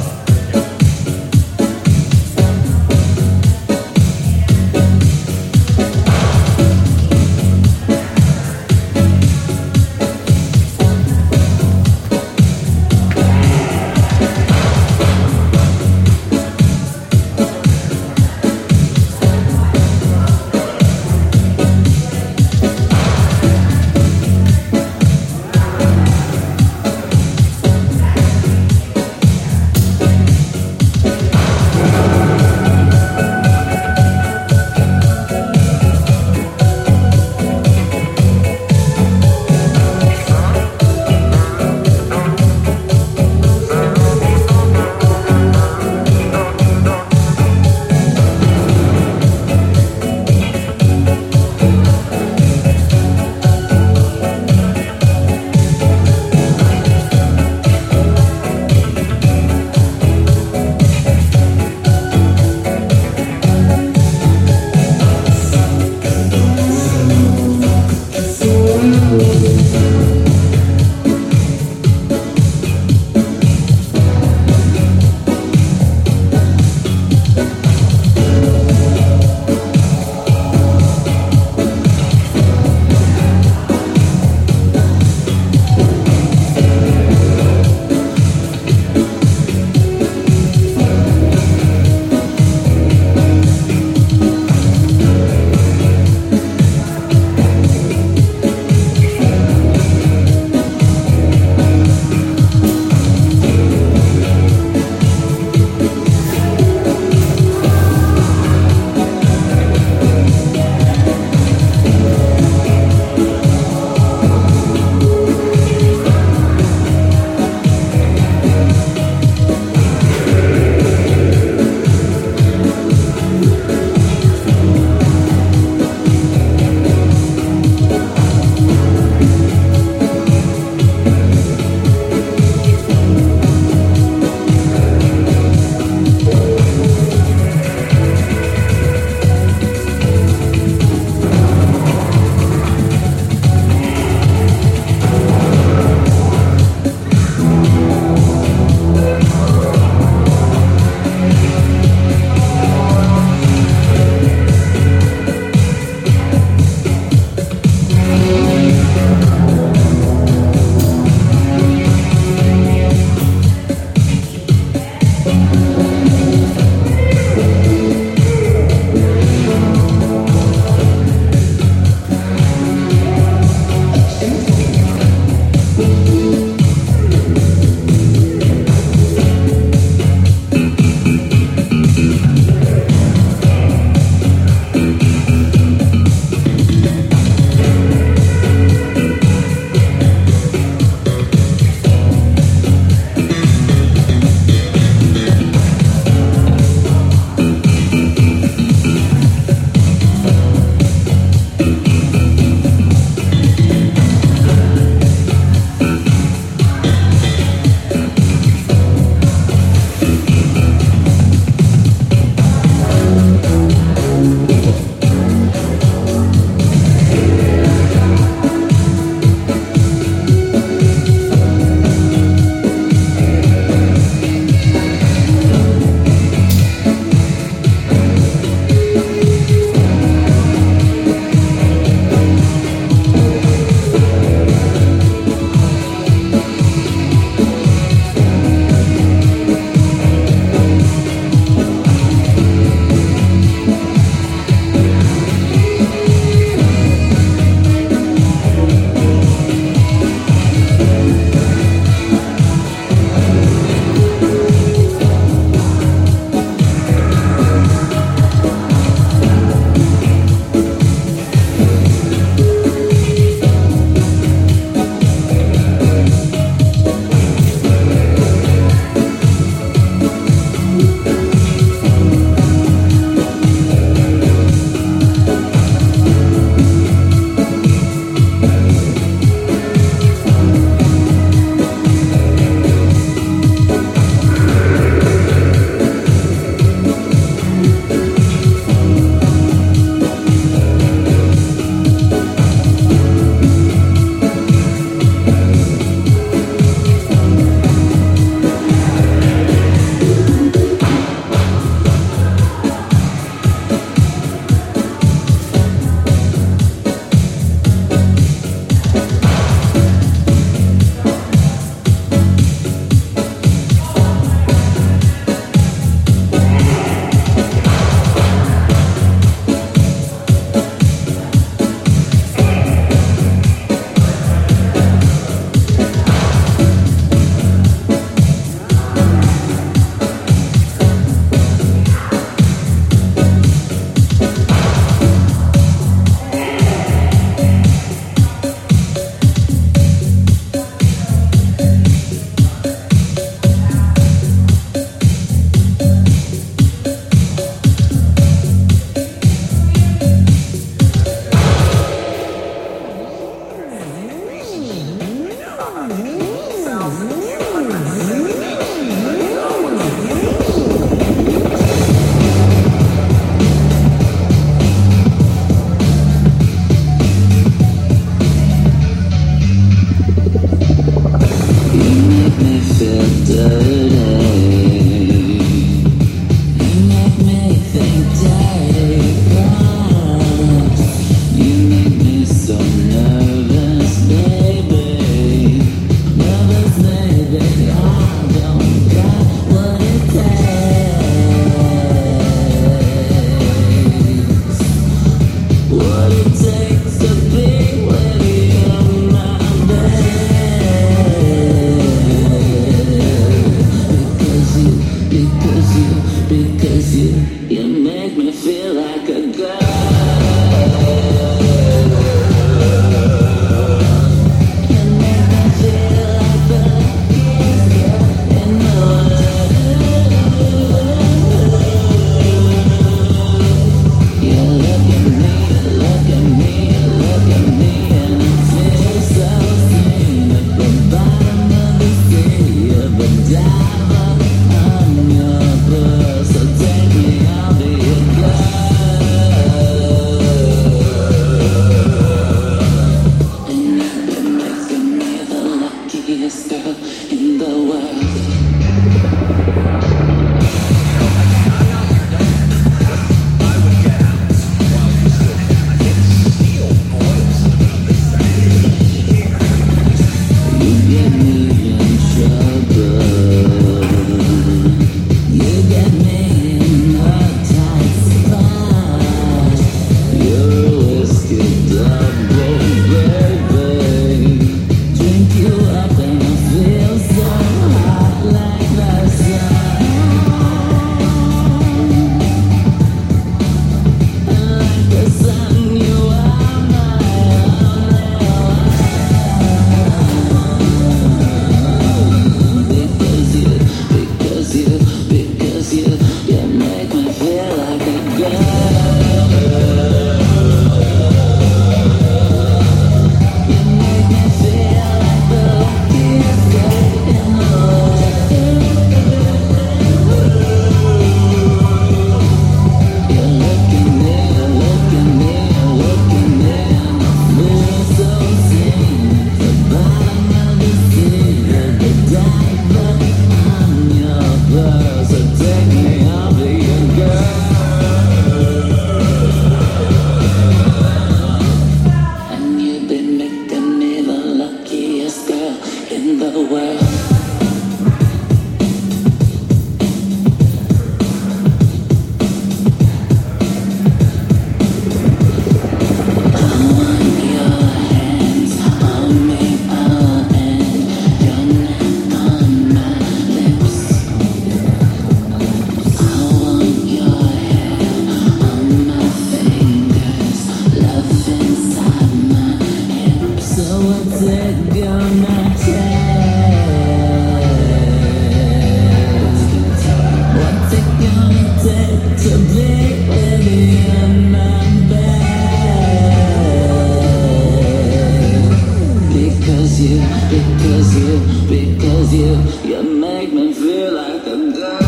Because you, because you, you make me feel like a girl.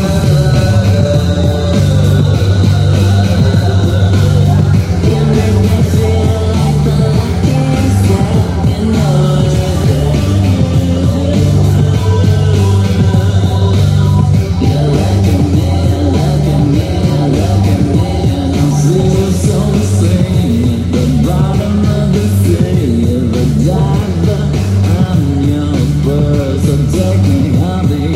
You make me feel like the luckiest girl in the world. You look at me, look at me, look at me, and I feel so sane at the bottom of the sea. You're the diver, I'm your bird, so take me, I'll be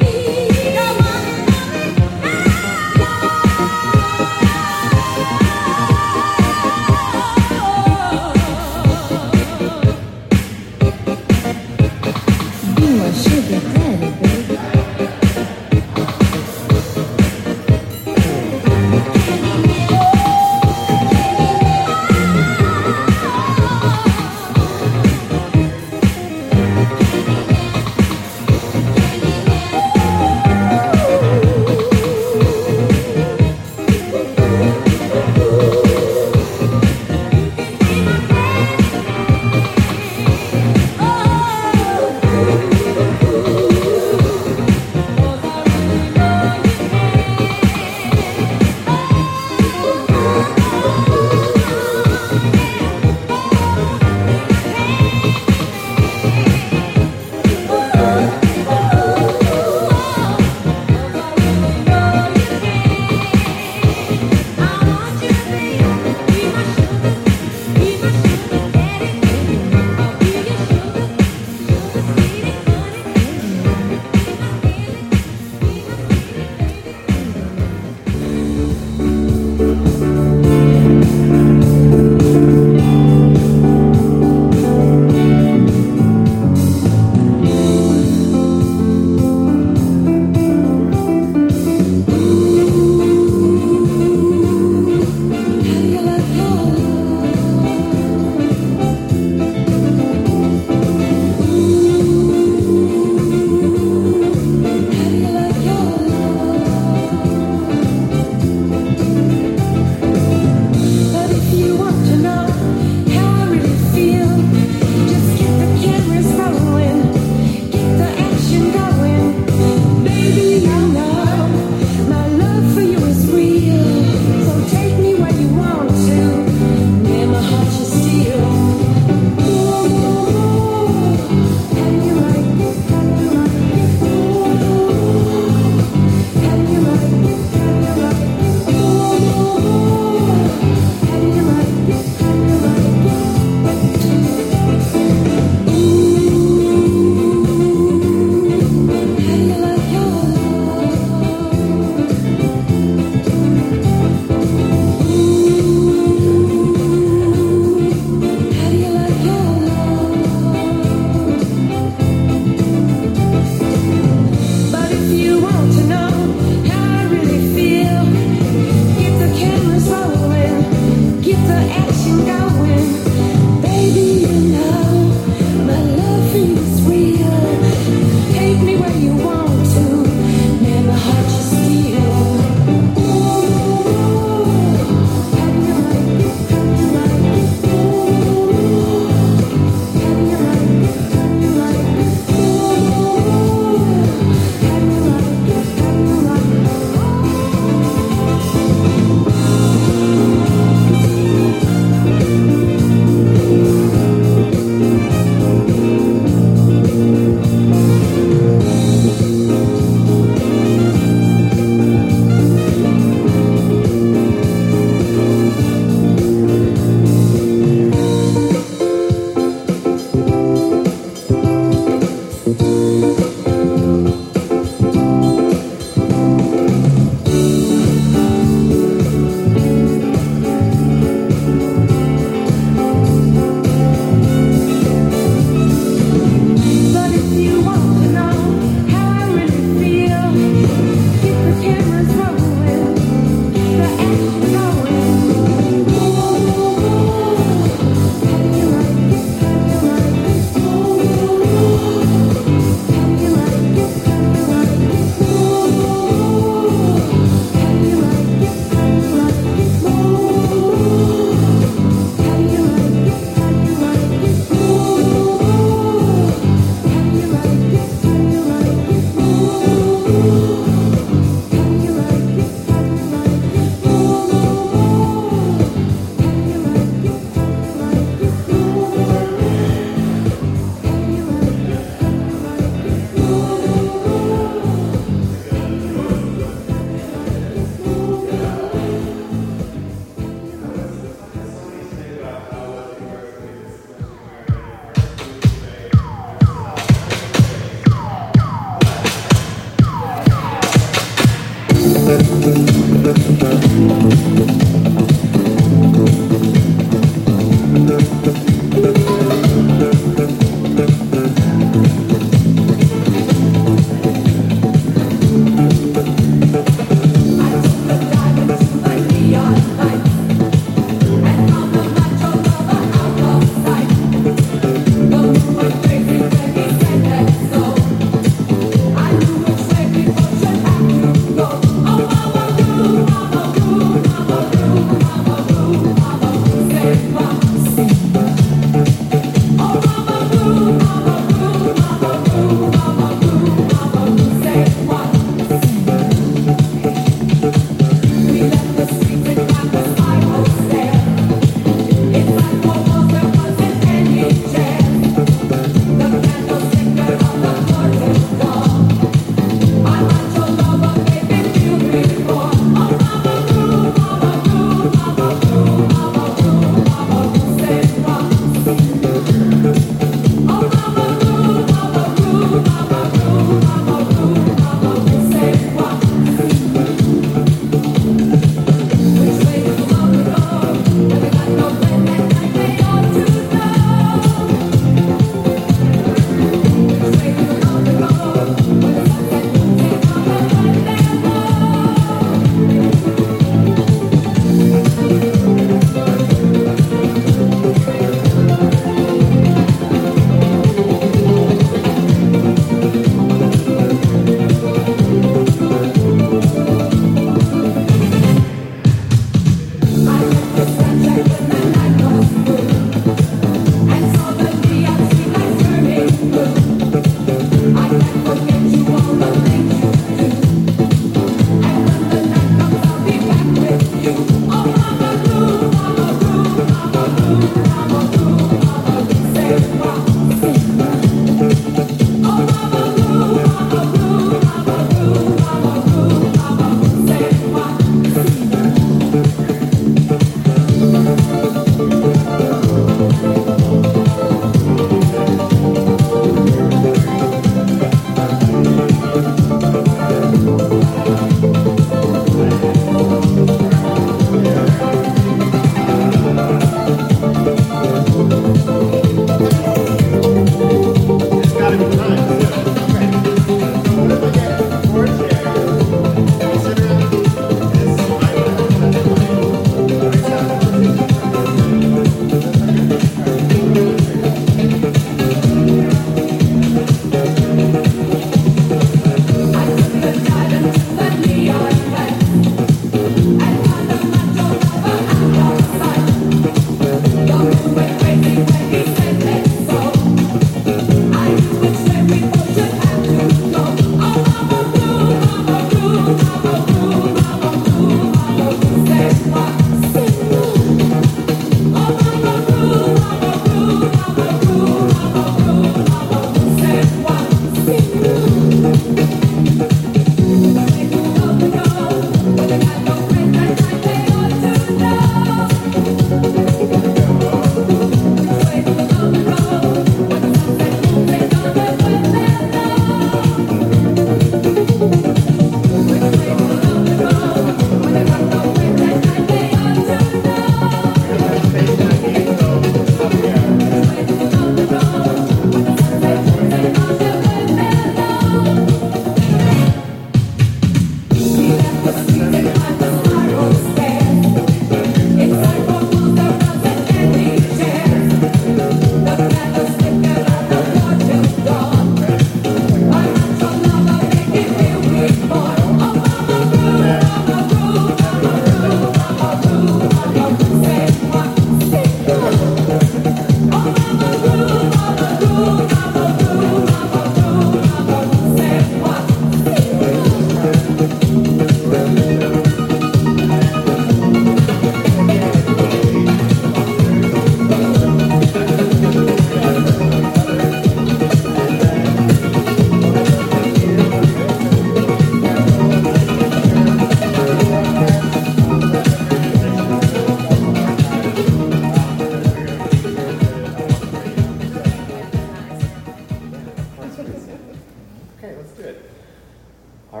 All right.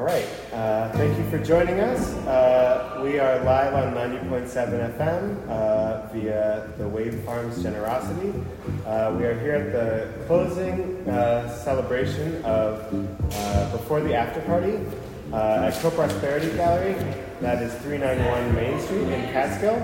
Uh, thank you for joining us. Uh, we are live on ninety point seven F M uh, via the Wave Farms Generosity. Uh, we are here at the closing uh, celebration of uh, Before the After Party uh, at Co-Prosperity Gallery. That is three ninety-one Main Street in Catskill.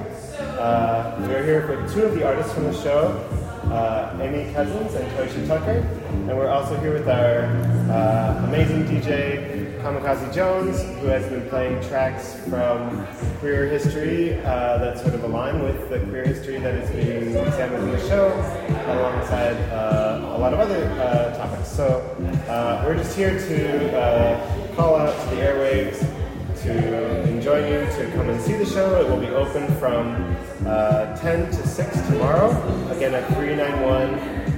Uh, we are here for two of the artists from the show, uh, Amy Cousins and Toysha Tucker. And we're also here with our uh, amazing D J, Kamikaze Jones, who has been playing tracks from queer history uh, that sort of align with the queer history that is being examined in the show, alongside uh, a lot of other uh, topics. So uh, we're just here to uh, call out to the airwaves to enjoin you to come and see the show. It will be open from uh, ten to six tomorrow, again at three ninety-one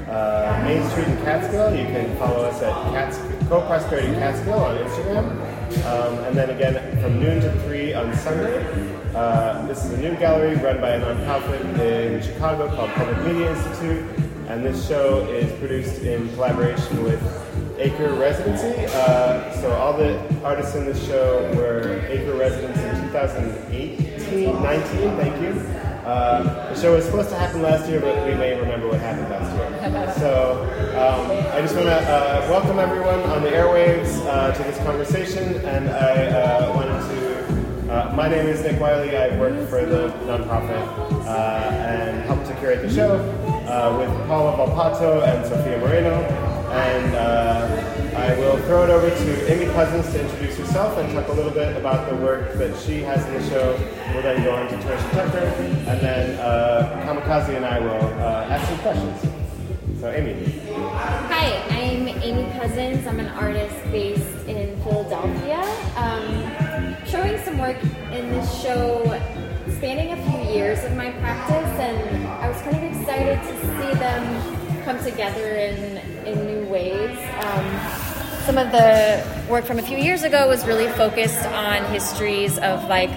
uh, Main Street in Catskill. You can follow us at Catskill. Co-Prosperity Catskill on Instagram, um, and then again from noon to three on Sunday. Uh, this is a new gallery run by a nonprofit in Chicago called Public Media Institute, and this show is produced in collaboration with Acre Residency. Uh, so all the artists in this show were Acre residents in two thousand eighteen, nineteen, thank you. Uh, the show was supposed to happen last year, but we may remember what happened last year. So um, I just want to uh, welcome everyone on the airwaves uh, to this conversation, and I uh, wanted to, uh, my name is Nick Wiley. I work for the nonprofit uh, and help to curate the show uh, with Paula Valpato and Sophia Moreno. And uh, I will throw it over to Amy Cousins to introduce herself and talk a little bit about the work that she has in the show. We'll then go on to Toysha Tucker, and then uh, Kamikaze and I will uh, ask some questions. So, Amy. Hi, I'm Amy Cousins. I'm an artist based in Philadelphia. Um, showing some work in this show spanning a few years of my practice, and I was kind of excited to see them come together in, in new ways. Um, some of the work from a few years ago was really focused on histories of like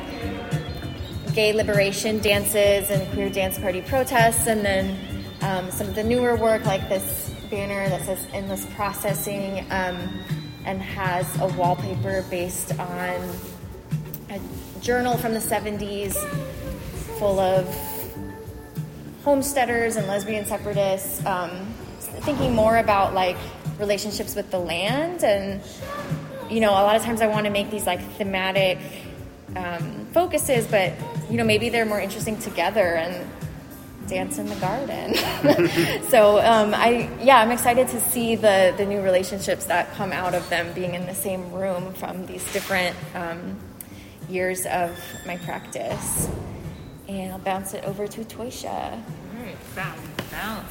gay liberation dances and queer dance party protests, and then um, some of the newer work like this banner that says Endless Processing um, and has a wallpaper based on a journal from the seventies full of homesteaders and lesbian separatists, um, thinking more about like relationships with the land. And you know, a lot of times I want to make these like thematic um, focuses, but you know, maybe they're more interesting together and dance in the garden. So um, I yeah I'm excited to see the the new relationships that come out of them being in the same room from these different um, years of my practice. And I'll bounce it over to Toysha. All right, bounce, bounce.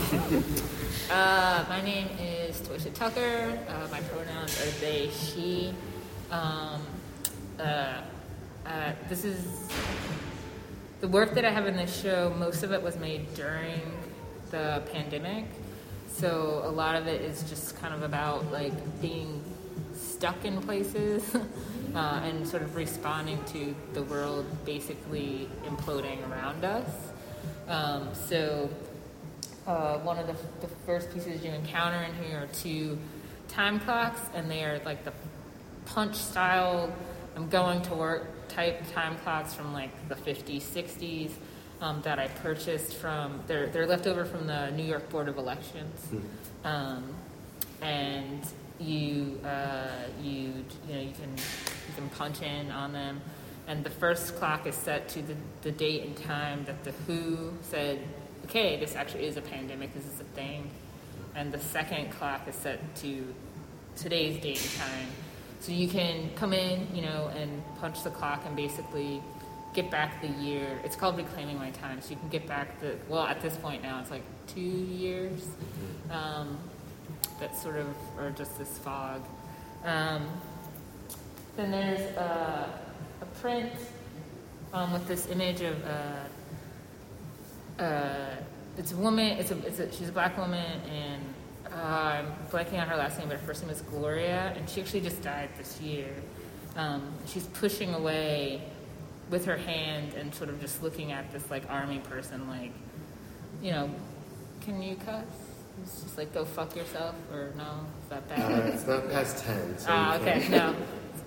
uh, my name is Toysha Tucker. Uh, my pronouns are they, she. Um, uh, uh, this is the work that I have in this show. Most of it was made during the pandemic, so a lot of it is just kind of about like being stuck in places. Uh, and sort of responding to the world basically imploding around us. Um, so uh, one of the, the first pieces you encounter in here are two time clocks, and they are like the punch style, I'm going to work type time clocks from like the fifties, sixties um, that I purchased from, they're, they're left over from the New York Board of Elections. Um, and you, uh, you, you know, you can, you can punch in on them, and the first clock is set to the, the date and time that the W H O said, okay, this actually is a pandemic, this is a thing, and the second clock is set to today's date and time. So you can come in, you know, and punch the clock and basically get back the year. It's called Reclaiming My Time, so you can get back the, well, at this point now it's like two years. Um, that sort of are just this fog. Um, then there's uh, a print um, with this image of uh, uh, it's a woman. It's a, it's a she's a black woman, and uh, I'm blanking on her last name, but her first name is Gloria, and she actually just died this year. Um, she's pushing away with her hand and sort of just looking at this like army person, like, you know, can you cuss? It's just like, go fuck yourself, or no? Is that bad? Uh, it's not past ten. So ah, okay, no.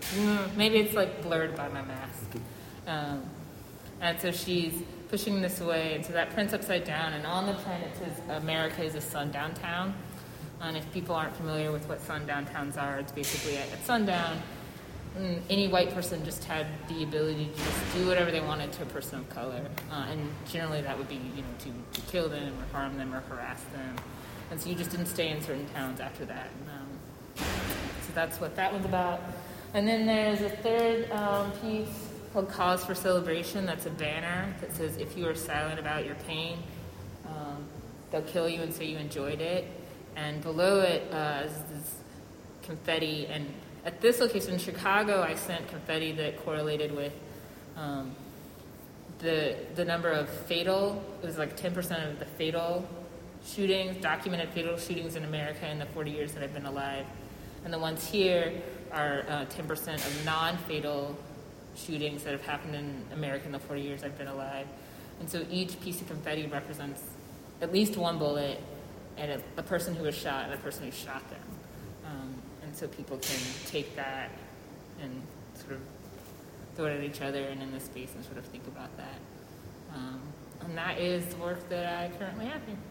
mm, maybe it's like blurred by my mask. Um, and so she's pushing this away, and so that prints upside down, and on the print it says America is a sundown town. And if people aren't familiar with what sundown towns are, it's basically at, at sundown, mm, any white person just had the ability to just do whatever they wanted to a person of color. Uh, and generally that would be, you know, to, to kill them or harm them or harass them. And so you just didn't stay in certain towns after that. And, um, so that's what that was about. And then there's a third um, piece called Cause for Celebration. That's a banner that says, if you are silent about your pain, um, they'll kill you and say you enjoyed it. And below it uh, is this confetti. And at this location in Chicago, I sent confetti that correlated with um, the the number of fatal. It was like ten percent of the fatal shootings, documented fatal shootings in America in the forty years that I've been alive. And the ones here are uh, ten percent of non-fatal shootings that have happened in America in the forty years I've been alive. And so each piece of confetti represents at least one bullet and a, a person who was shot and a person who shot them. Um, and so people can take that and sort of throw it at each other and in this space and sort of think about that. Um, and that is the work that I currently have here.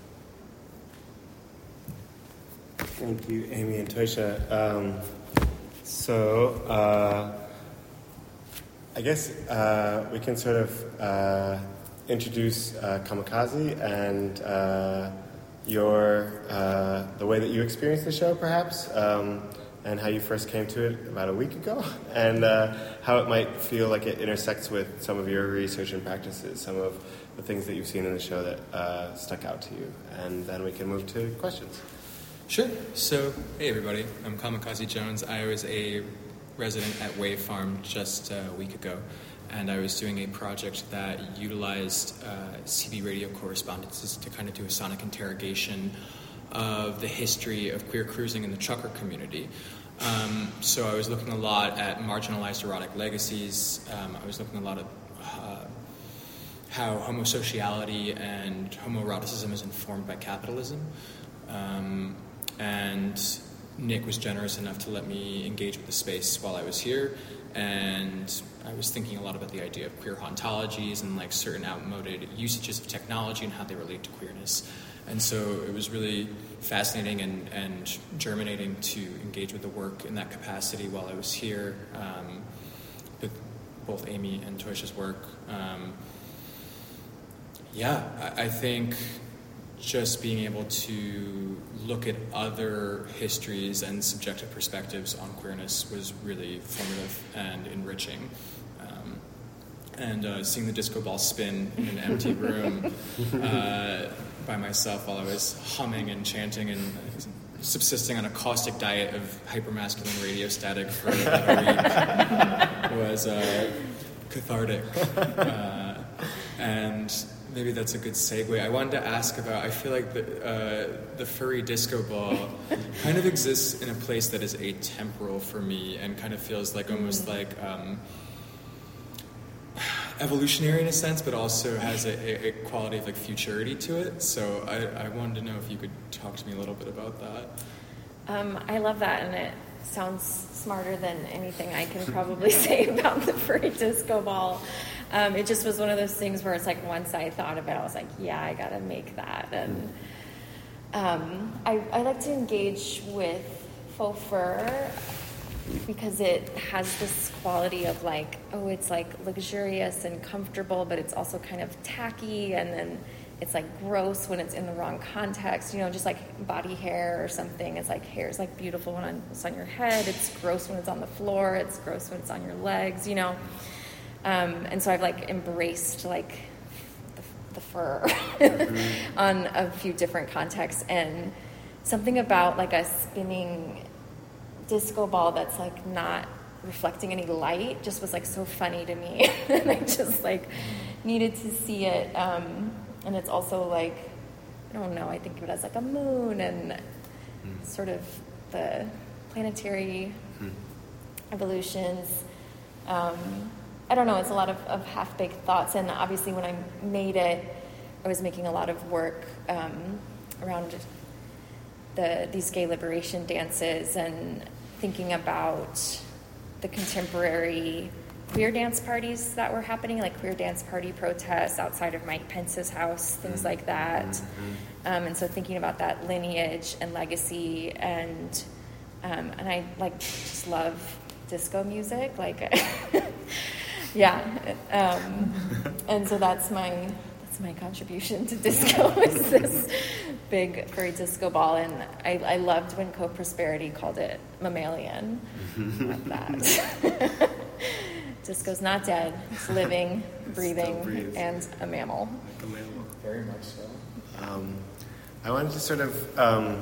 Thank you, Amy and Toysha. Um, so, uh, I guess uh, we can sort of uh, introduce uh, Kamikaze and uh, your uh, the way that you experienced the show, perhaps, um, and how you first came to it about a week ago, and uh, how it might feel like it intersects with some of your research and practices, some of the things that you've seen in the show that uh, stuck out to you, and then we can move to questions. Sure. So, hey everybody, I'm Kamikaze Jones. I was a resident at Wave Farm just a week ago, and I was doing a project that utilized uh, C B radio correspondences to kind of do a sonic interrogation of the history of queer cruising in the trucker community. Um, so I was looking a lot at marginalized erotic legacies. Um, I was looking a lot at uh, how homosociality and homoeroticism is informed by capitalism. Um, and Nick was generous enough to let me engage with the space while I was here, and I was thinking a lot about the idea of queer hauntologies and like certain outmoded usages of technology and how they relate to queerness. And so it was really fascinating and, and germinating to engage with the work in that capacity while I was here, um, with both Amy and Toysha's work. Um, yeah, I, I think just being able to look at other histories and subjective perspectives on queerness was really formative and enriching. Um, and uh, seeing the disco ball spin in an empty room uh, by myself while I was humming and chanting and subsisting on a caustic diet of hypermasculine radio static for like a week was uh, cathartic. Uh, and maybe that's a good segue. I wanted to ask about, I feel like the, uh, the furry disco ball kind of exists in a place that is atemporal for me and kind of feels like almost like um, evolutionary in a sense, but also has a, a quality of like futurity to it. So I, I wanted to know if you could talk to me a little bit about that. Um, I love that, and it sounds smarter than anything I can probably say about the furry disco ball. Um, it just was one of those things where it's like once I thought of it, I was like, yeah, I gotta make that. And um, I, I like to engage with faux fur because it has this quality of like, oh, it's like luxurious and comfortable, but it's also kind of tacky, and then it's like gross when it's in the wrong context, you know, just like body hair or something. It's like hair is like beautiful when it's on your head. It's gross when it's on the floor. It's gross when it's on your legs, you know. Um, and so I've like embraced like the, the fur mm-hmm. on a few different contexts, and something about like a spinning disco ball that's like not reflecting any light just was like so funny to me. And I just like needed to see it. Um, and it's also like, I don't know, I think of it as like a moon and mm. sort of the planetary mm. evolutions. Um, I don't know, it's a lot of, of half-baked thoughts, and obviously when I made it, I was making a lot of work um, around the these gay liberation dances and thinking about the contemporary queer dance parties that were happening, like queer dance party protests outside of Mike Pence's house, things like that. Mm-hmm. Um, and so thinking about that lineage and legacy, and um, and I like just love disco music, like yeah. Um, and so that's my that's my contribution to disco is this big furry disco ball, and I, I loved when Co-Prosperity called it mammalian. Like that. Disco's not dead. It's living, breathing, and a mammal. A mammal. Very much so. Um, I wanted to sort of um,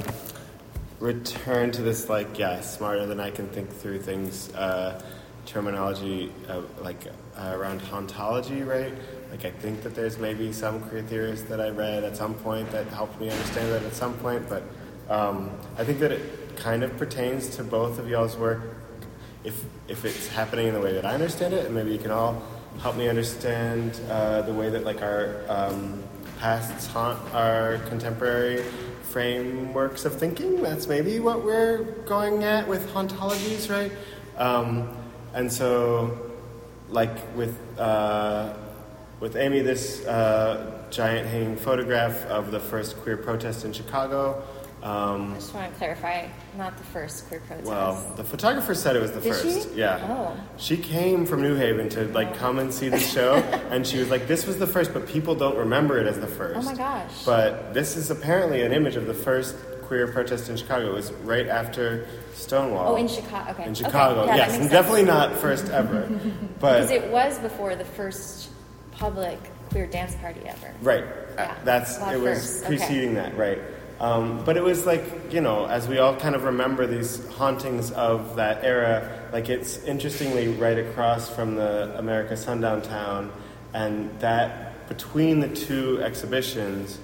return to this, like, yeah, smarter than I can think through things, uh, terminology, uh, like, uh, around hauntology, right? Like, I think that there's maybe some queer theorists that I read at some point that helped me understand that at some point, but um, I think that it kind of pertains to both of y'all's work. If if it's happening in the way that I understand it, and maybe you can all help me understand uh, the way that like our um, pasts haunt our contemporary frameworks of thinking. That's maybe what we're going at with hauntologies, right? Um, and so, like with uh, with Amy, this uh, giant hanging photograph of the first queer protest in Chicago. Um, I just want to clarify, not the first queer protest. Well, the photographer said it was the Did first. she? Yeah. Oh. She came from New Haven to like come and see the show, and she was like, "This was the first, but people don't remember it as the first." Oh my gosh. But this is apparently an image of the first queer protest in Chicago. It was right after Stonewall. Oh, in Chicago. Okay. In Chicago, okay. Yeah, yes, and definitely not first ever. But because it was before the first public queer dance party ever. Right. Yeah. That's Not it was first. preceding Okay. that, right? Um, but it was like, you know, as we all kind of remember these hauntings of that era, like it's interestingly right across from the America Sundown Town, and that between the two exhibitions,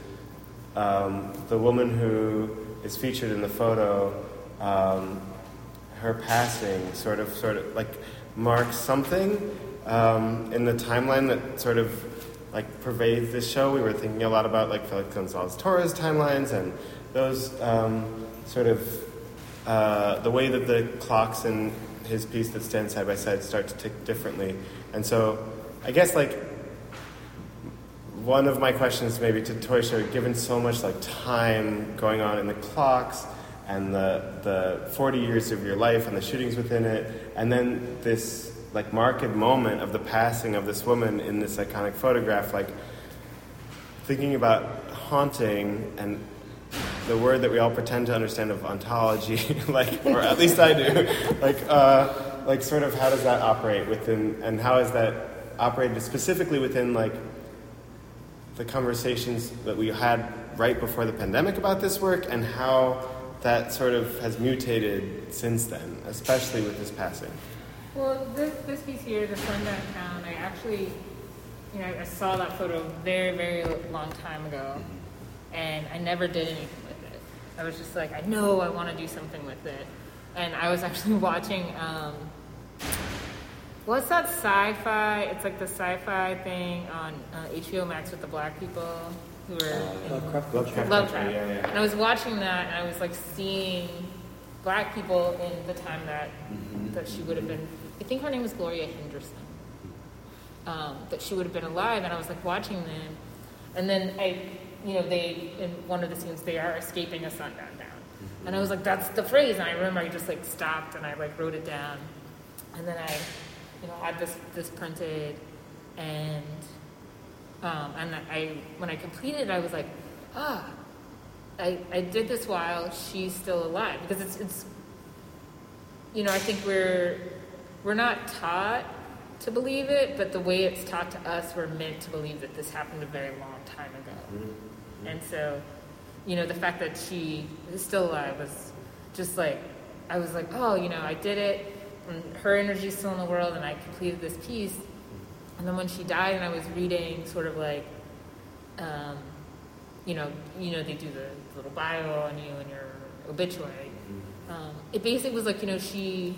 um, the woman who is featured in the photo, um, her passing sort of, sort of like marks something um, in the timeline that sort of like pervades this show. We were thinking a lot about like Felix Gonzalez Torres timelines and those um, sort of uh, the way that the clocks in his piece that stand side by side start to tick differently. And so I guess like one of my questions maybe to Toysha, given so much like time going on in the clocks and the the forty years of your life and the shootings within it, and then this like marked moment of the passing of this woman in this iconic photograph, like thinking about haunting and the word that we all pretend to understand of ontology, like, or at least I do, like, uh, like sort of how does that operate within, and how has that operated specifically within like the conversations that we had right before the pandemic about this work, and how that sort of has mutated since then, especially with this passing. Well, this, this piece here, the Sundown Town, I actually, you know, I saw that photo very, very long time ago, and I never did anything with it. I was just like, I know I want to do something with it. And I was actually watching, um, what's that sci-fi? It's like the sci-fi thing on uh, H B O Max with the black people who were in Lovecraft Country. Lovecraft. Yeah, yeah. And I was watching that, and I was like seeing black people in the time that Mm-hmm. that she would have been. I think her name was Gloria Henderson. Um, that she would have been alive, and I was like watching them, and then I, you know, they in one of the scenes they are escaping a sundown town, and I was like, that's the phrase, and I remember I just like stopped and I like wrote it down, and then I, you know, had this this printed, and um, and I when I completed it, I was like, ah, I I did this while she's still alive, because it's it's. You know, I think we're we're not taught to believe it, but the way it's taught to us, we're meant to believe that this happened a very long time ago. Mm-hmm. And so, you know, the fact that she is still alive was just like, I was like, oh, you know, I did it, and her energy's still in the world, and I completed this piece. And then when she died, and I was reading sort of like, um, you know, you know, they do the little bio on you and your obituary. Um, it basically was like, you know, she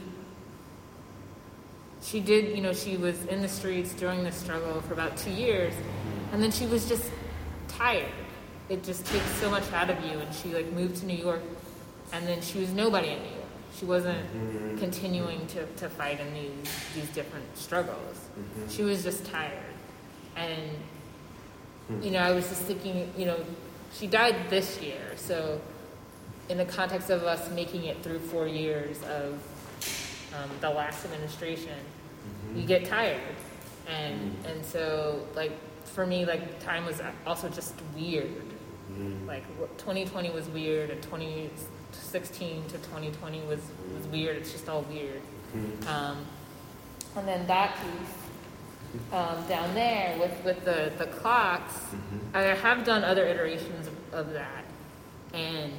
she did, you know, she was in the streets during the struggle for about two years, and then she was just tired. It just takes so much out of you, and she, like, moved to New York, and then she was nobody in New York. She wasn't mm-hmm. continuing to, to fight in these these different struggles. Mm-hmm. She was just tired. And, mm-hmm. you know, I was just thinking, you know, she died this year. So in the context of us making it through four years of um, the last administration, mm-hmm. you get tired. And mm-hmm. and so, like, for me, like, time was also just weird. Mm-hmm. Like, twenty twenty was weird, and twenty sixteen to twenty twenty was, was weird. It's just all weird. Mm-hmm. Um, and then that piece um, down there with, with the, the clocks, mm-hmm. I have done other iterations of, of that. And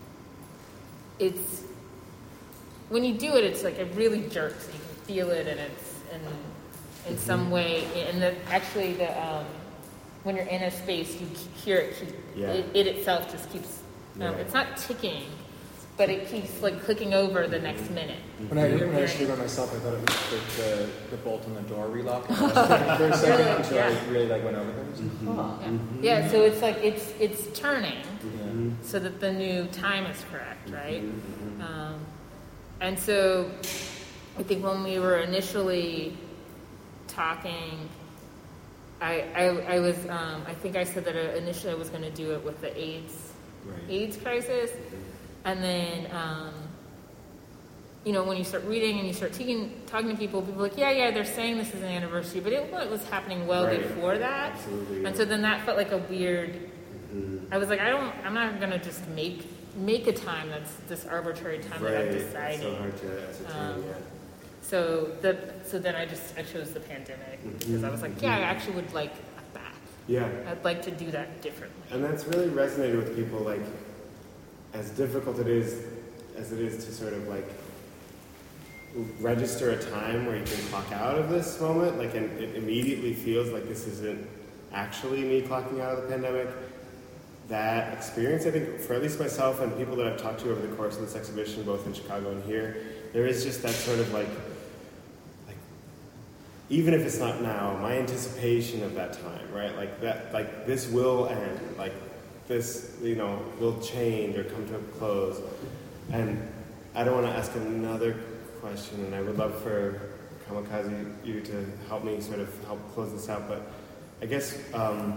it's, when you do it, it's like, it really jerks. You can feel it, and it's, and in mm-hmm. some way, and the, actually the, um, when you're in a space, you hear it, keep, yeah. it, it itself just keeps, um, yeah. it's not ticking, but it keeps like clicking over the next minute. When I, when I was doing it myself, I thought it was the, the, the bolt on the door relock. For a second until yeah. I really like went over things. Mm-hmm. Oh. Yeah. Mm-hmm. yeah, so it's like, it's it's turning mm-hmm. so that the new time is correct, right? Mm-hmm. Um, and so I think when we were initially talking, I, I, I was, um, I think I said that initially I was going to do it with the AIDS, right. AIDS crisis. And then, um, you know, when you start reading and you start taking, talking to people, people are like, yeah, yeah, they're saying this is an anniversary, but it, it was happening well right. before that. Absolutely. And so then that felt like a weird, mm-hmm. I was like, I don't, I'm not going to just make, make a time that's this arbitrary time right. that I've decided. It's so hard to ascertain, um, yeah. So the so then I just I chose the pandemic because mm-hmm. I was like, yeah, I actually would like that. Yeah. I'd like to do that differently. And that's really resonated with people, like, as difficult it is as it is to sort of like register a time where you can clock out of this moment, like, and it immediately feels like this isn't actually me clocking out of the pandemic. That experience, I think, for at least myself and people that I've talked to over the course of this exhibition, both in Chicago and here, there is just that sort of like, like, even if it's not now, my anticipation of that time, right? Like that, like this will end, like this, you know, will change or come to a close. And I don't want to ask another question, and I would love for Kamikaze, you to help me sort of help close this out, but I guess, um,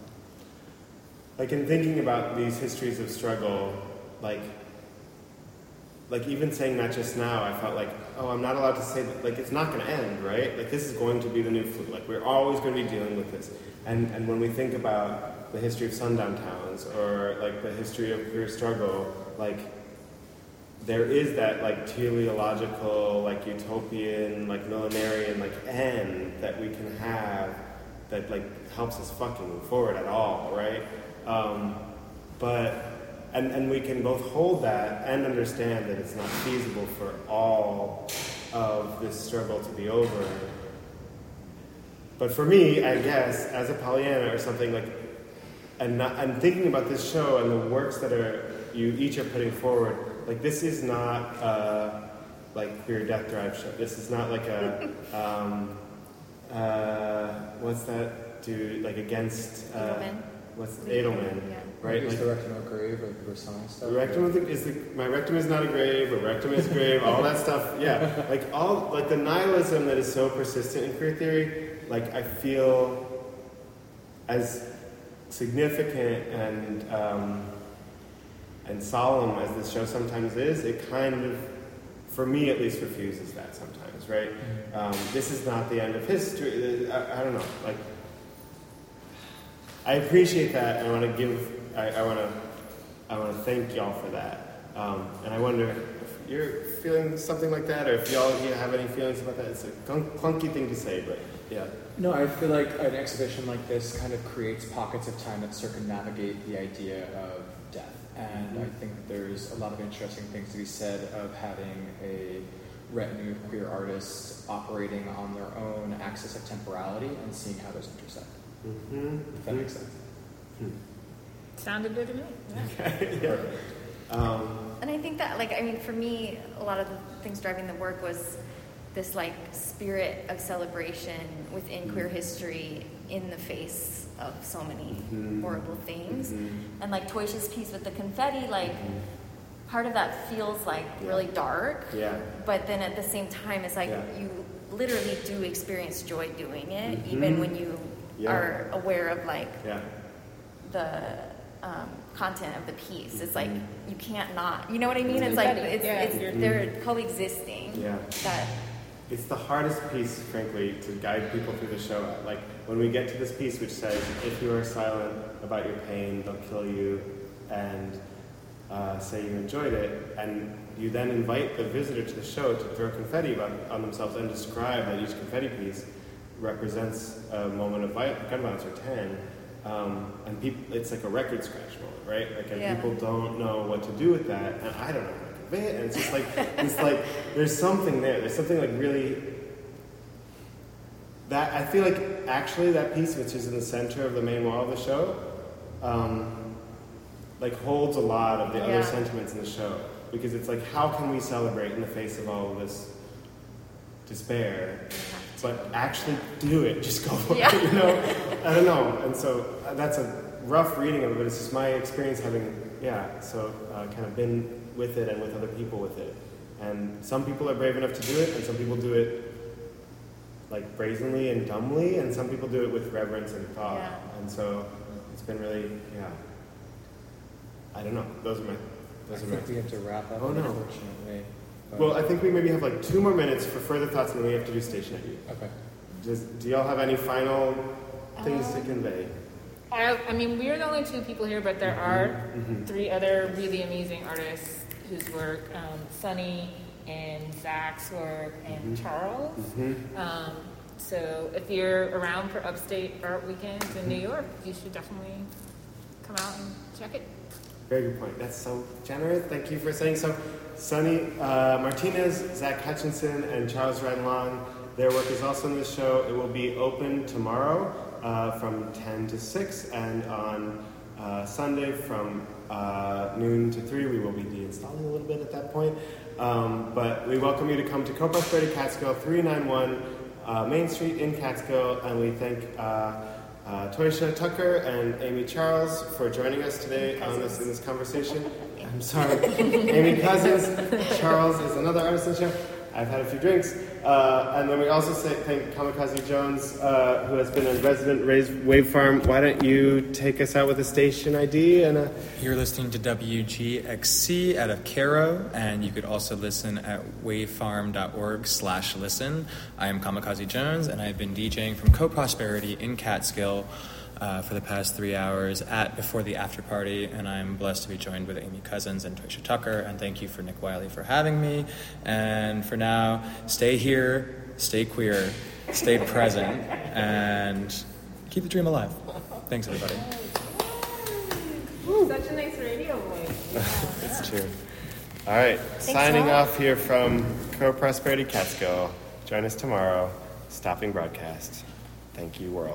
like in thinking about these histories of struggle, like, like even saying that just now, I felt like, oh, I'm not allowed to say that, like, it's not going to end, right? Like, this is going to be the new flu. Like, we're always going to be dealing with this. And and when we think about the history of sundown towns or, like, the history of queer struggle, like, there is that, like, teleological, like, utopian, like, millenarian, like, end that we can have that, like, helps us fucking move forward at all, right? Um, but... And, and we can both hold that and understand that it's not feasible for all of this struggle to be over. But for me, I guess, as a Pollyanna or something, like, and, not, and thinking about this show and the works that are you each are putting forward, like, this is not a, like, queer death drive show. This is not like a, um, uh, what's that dude, like, against... Uh, Edelman. What's Edelman, yeah. right? Is Like, the rectum a grave, or people are selling stuff? The rectum is, the, is the, my rectum is not a grave, a rectum is a grave, all that stuff, yeah. Like all, like the nihilism that is so persistent in queer theory, like I feel as significant and um, and solemn as this show sometimes is, it kind of, for me at least, refuses that sometimes, right? Um, this is not the end of history. I, I don't know, like. I appreciate that, and I want to give, I, I want to, I want to thank y'all for that. Um, and I wonder if you're feeling something like that, or if y'all have any feelings about that. It's a clunky thing to say, but yeah. No, I feel like an exhibition like this kind of creates pockets of time that circumnavigate the idea of death. And I think there's a lot of interesting things to be said of having a retinue of queer artists operating on their own axis of temporality and seeing how those intersect. Mm-hmm. If that makes sense. Hmm. Sounded good to me. Yeah. Okay. Yeah. Um, and I think that, like, I mean, for me, a lot of the things driving the work was this, like, spirit of celebration within mm-hmm. queer history in the face of so many mm-hmm. horrible things. Mm-hmm. And, like, Toysha's piece with the confetti, like, mm-hmm. part of that feels like really dark. Yeah. But then at the same time, it's like Yeah. you literally do experience joy doing it, Mhm. even when you Yeah. are aware of like Yeah. the um, content of the piece. It's like Mm-hmm. you can't not. You know what I mean? It's It's like confetti. it's, Yeah. it's Mhm. they're coexisting. Yeah. That It's the hardest piece, frankly, to guide people through the show. Like, when we get to this piece which says, if you are silent about your pain, they'll kill you, and uh, say you enjoyed it, and you then invite the visitor to the show to throw confetti on, on themselves and describe that each confetti piece represents a moment of vi- gun violence or ten, um, and people, it's like a record scratch moment, right? Like, and Yeah. people don't know what to do with that, and I don't know how to convey it, and it's just like, it's like, there's something there, there's something like really, that, I feel like actually that piece, which is in the center of the main wall of the show, um, like holds a lot of the Yeah. other sentiments in the show, because it's like, how can we celebrate in the face of all of this despair, but actually do it, just go for Yeah. it, you know? I don't know, and so uh, that's a rough reading of it, but it's just my experience having, yeah, so uh, kind of been with it and with other people with it. And some people are brave enough to do it, and some people do it like brazenly and dumbly, and some people do it with reverence and thought. Yeah. And so it's been really, yeah. I don't know. Those are my, I those are my. think we have to wrap up, Oh, no. unfortunately. But- Well, I think we maybe have like two more minutes for further thoughts, and then we have to do station I D. okay. Does, do y'all have any final things to convey? I, I mean, we're the only two people here, but there are Mhm. three other really amazing artists whose work, um, Sunny and Zach's work, and Mhm. Charles. Mhm. Um, so if you're around for Upstate Art Weekend in New York, you should definitely come out and check it. Very good point. That's so generous. Thank you for saying so. Sonny uh, Martinez, Zach Hutchinson, and Charles Renlong, their work is also in the show. It will be open tomorrow uh, from ten to six, and on uh, Sunday from uh, noon to three. We will be de-installing a little bit at that point. Um, but we welcome you to come to Co-Prosperity Catskill, three ninety-one uh, Main Street in Catskill, and we thank uh, Uh, Toysha Tucker and Amy Charles for joining us today on this in this conversation. I'm sorry, Amy Cousins. Charles is another artist in the show. I've had a few drinks, uh, and then we also say, thank Kamikaze Jones, uh, who has been a resident Raised Wave Farm. Why don't you take us out with a station I D and a. You're listening to W G X C out of Cairo, and you could also listen at wavefarm.org slash listen. I am Kamikaze Jones, and I've been DJing from Co-Prosperity in Catskill uh, for the past three hours at Before the After Party, and I'm blessed to be joined with Amy Cousins and Toysha Tucker, and thank you for Nick Wiley for having me. And for now, stay here, stay queer, stay present, and keep the dream alive. Thanks, everybody. Such a nice radio voice. It's true. All right, signing all. off here from Co-Prosperity Catskill. Join us tomorrow. Stopping broadcast. Thank you, world.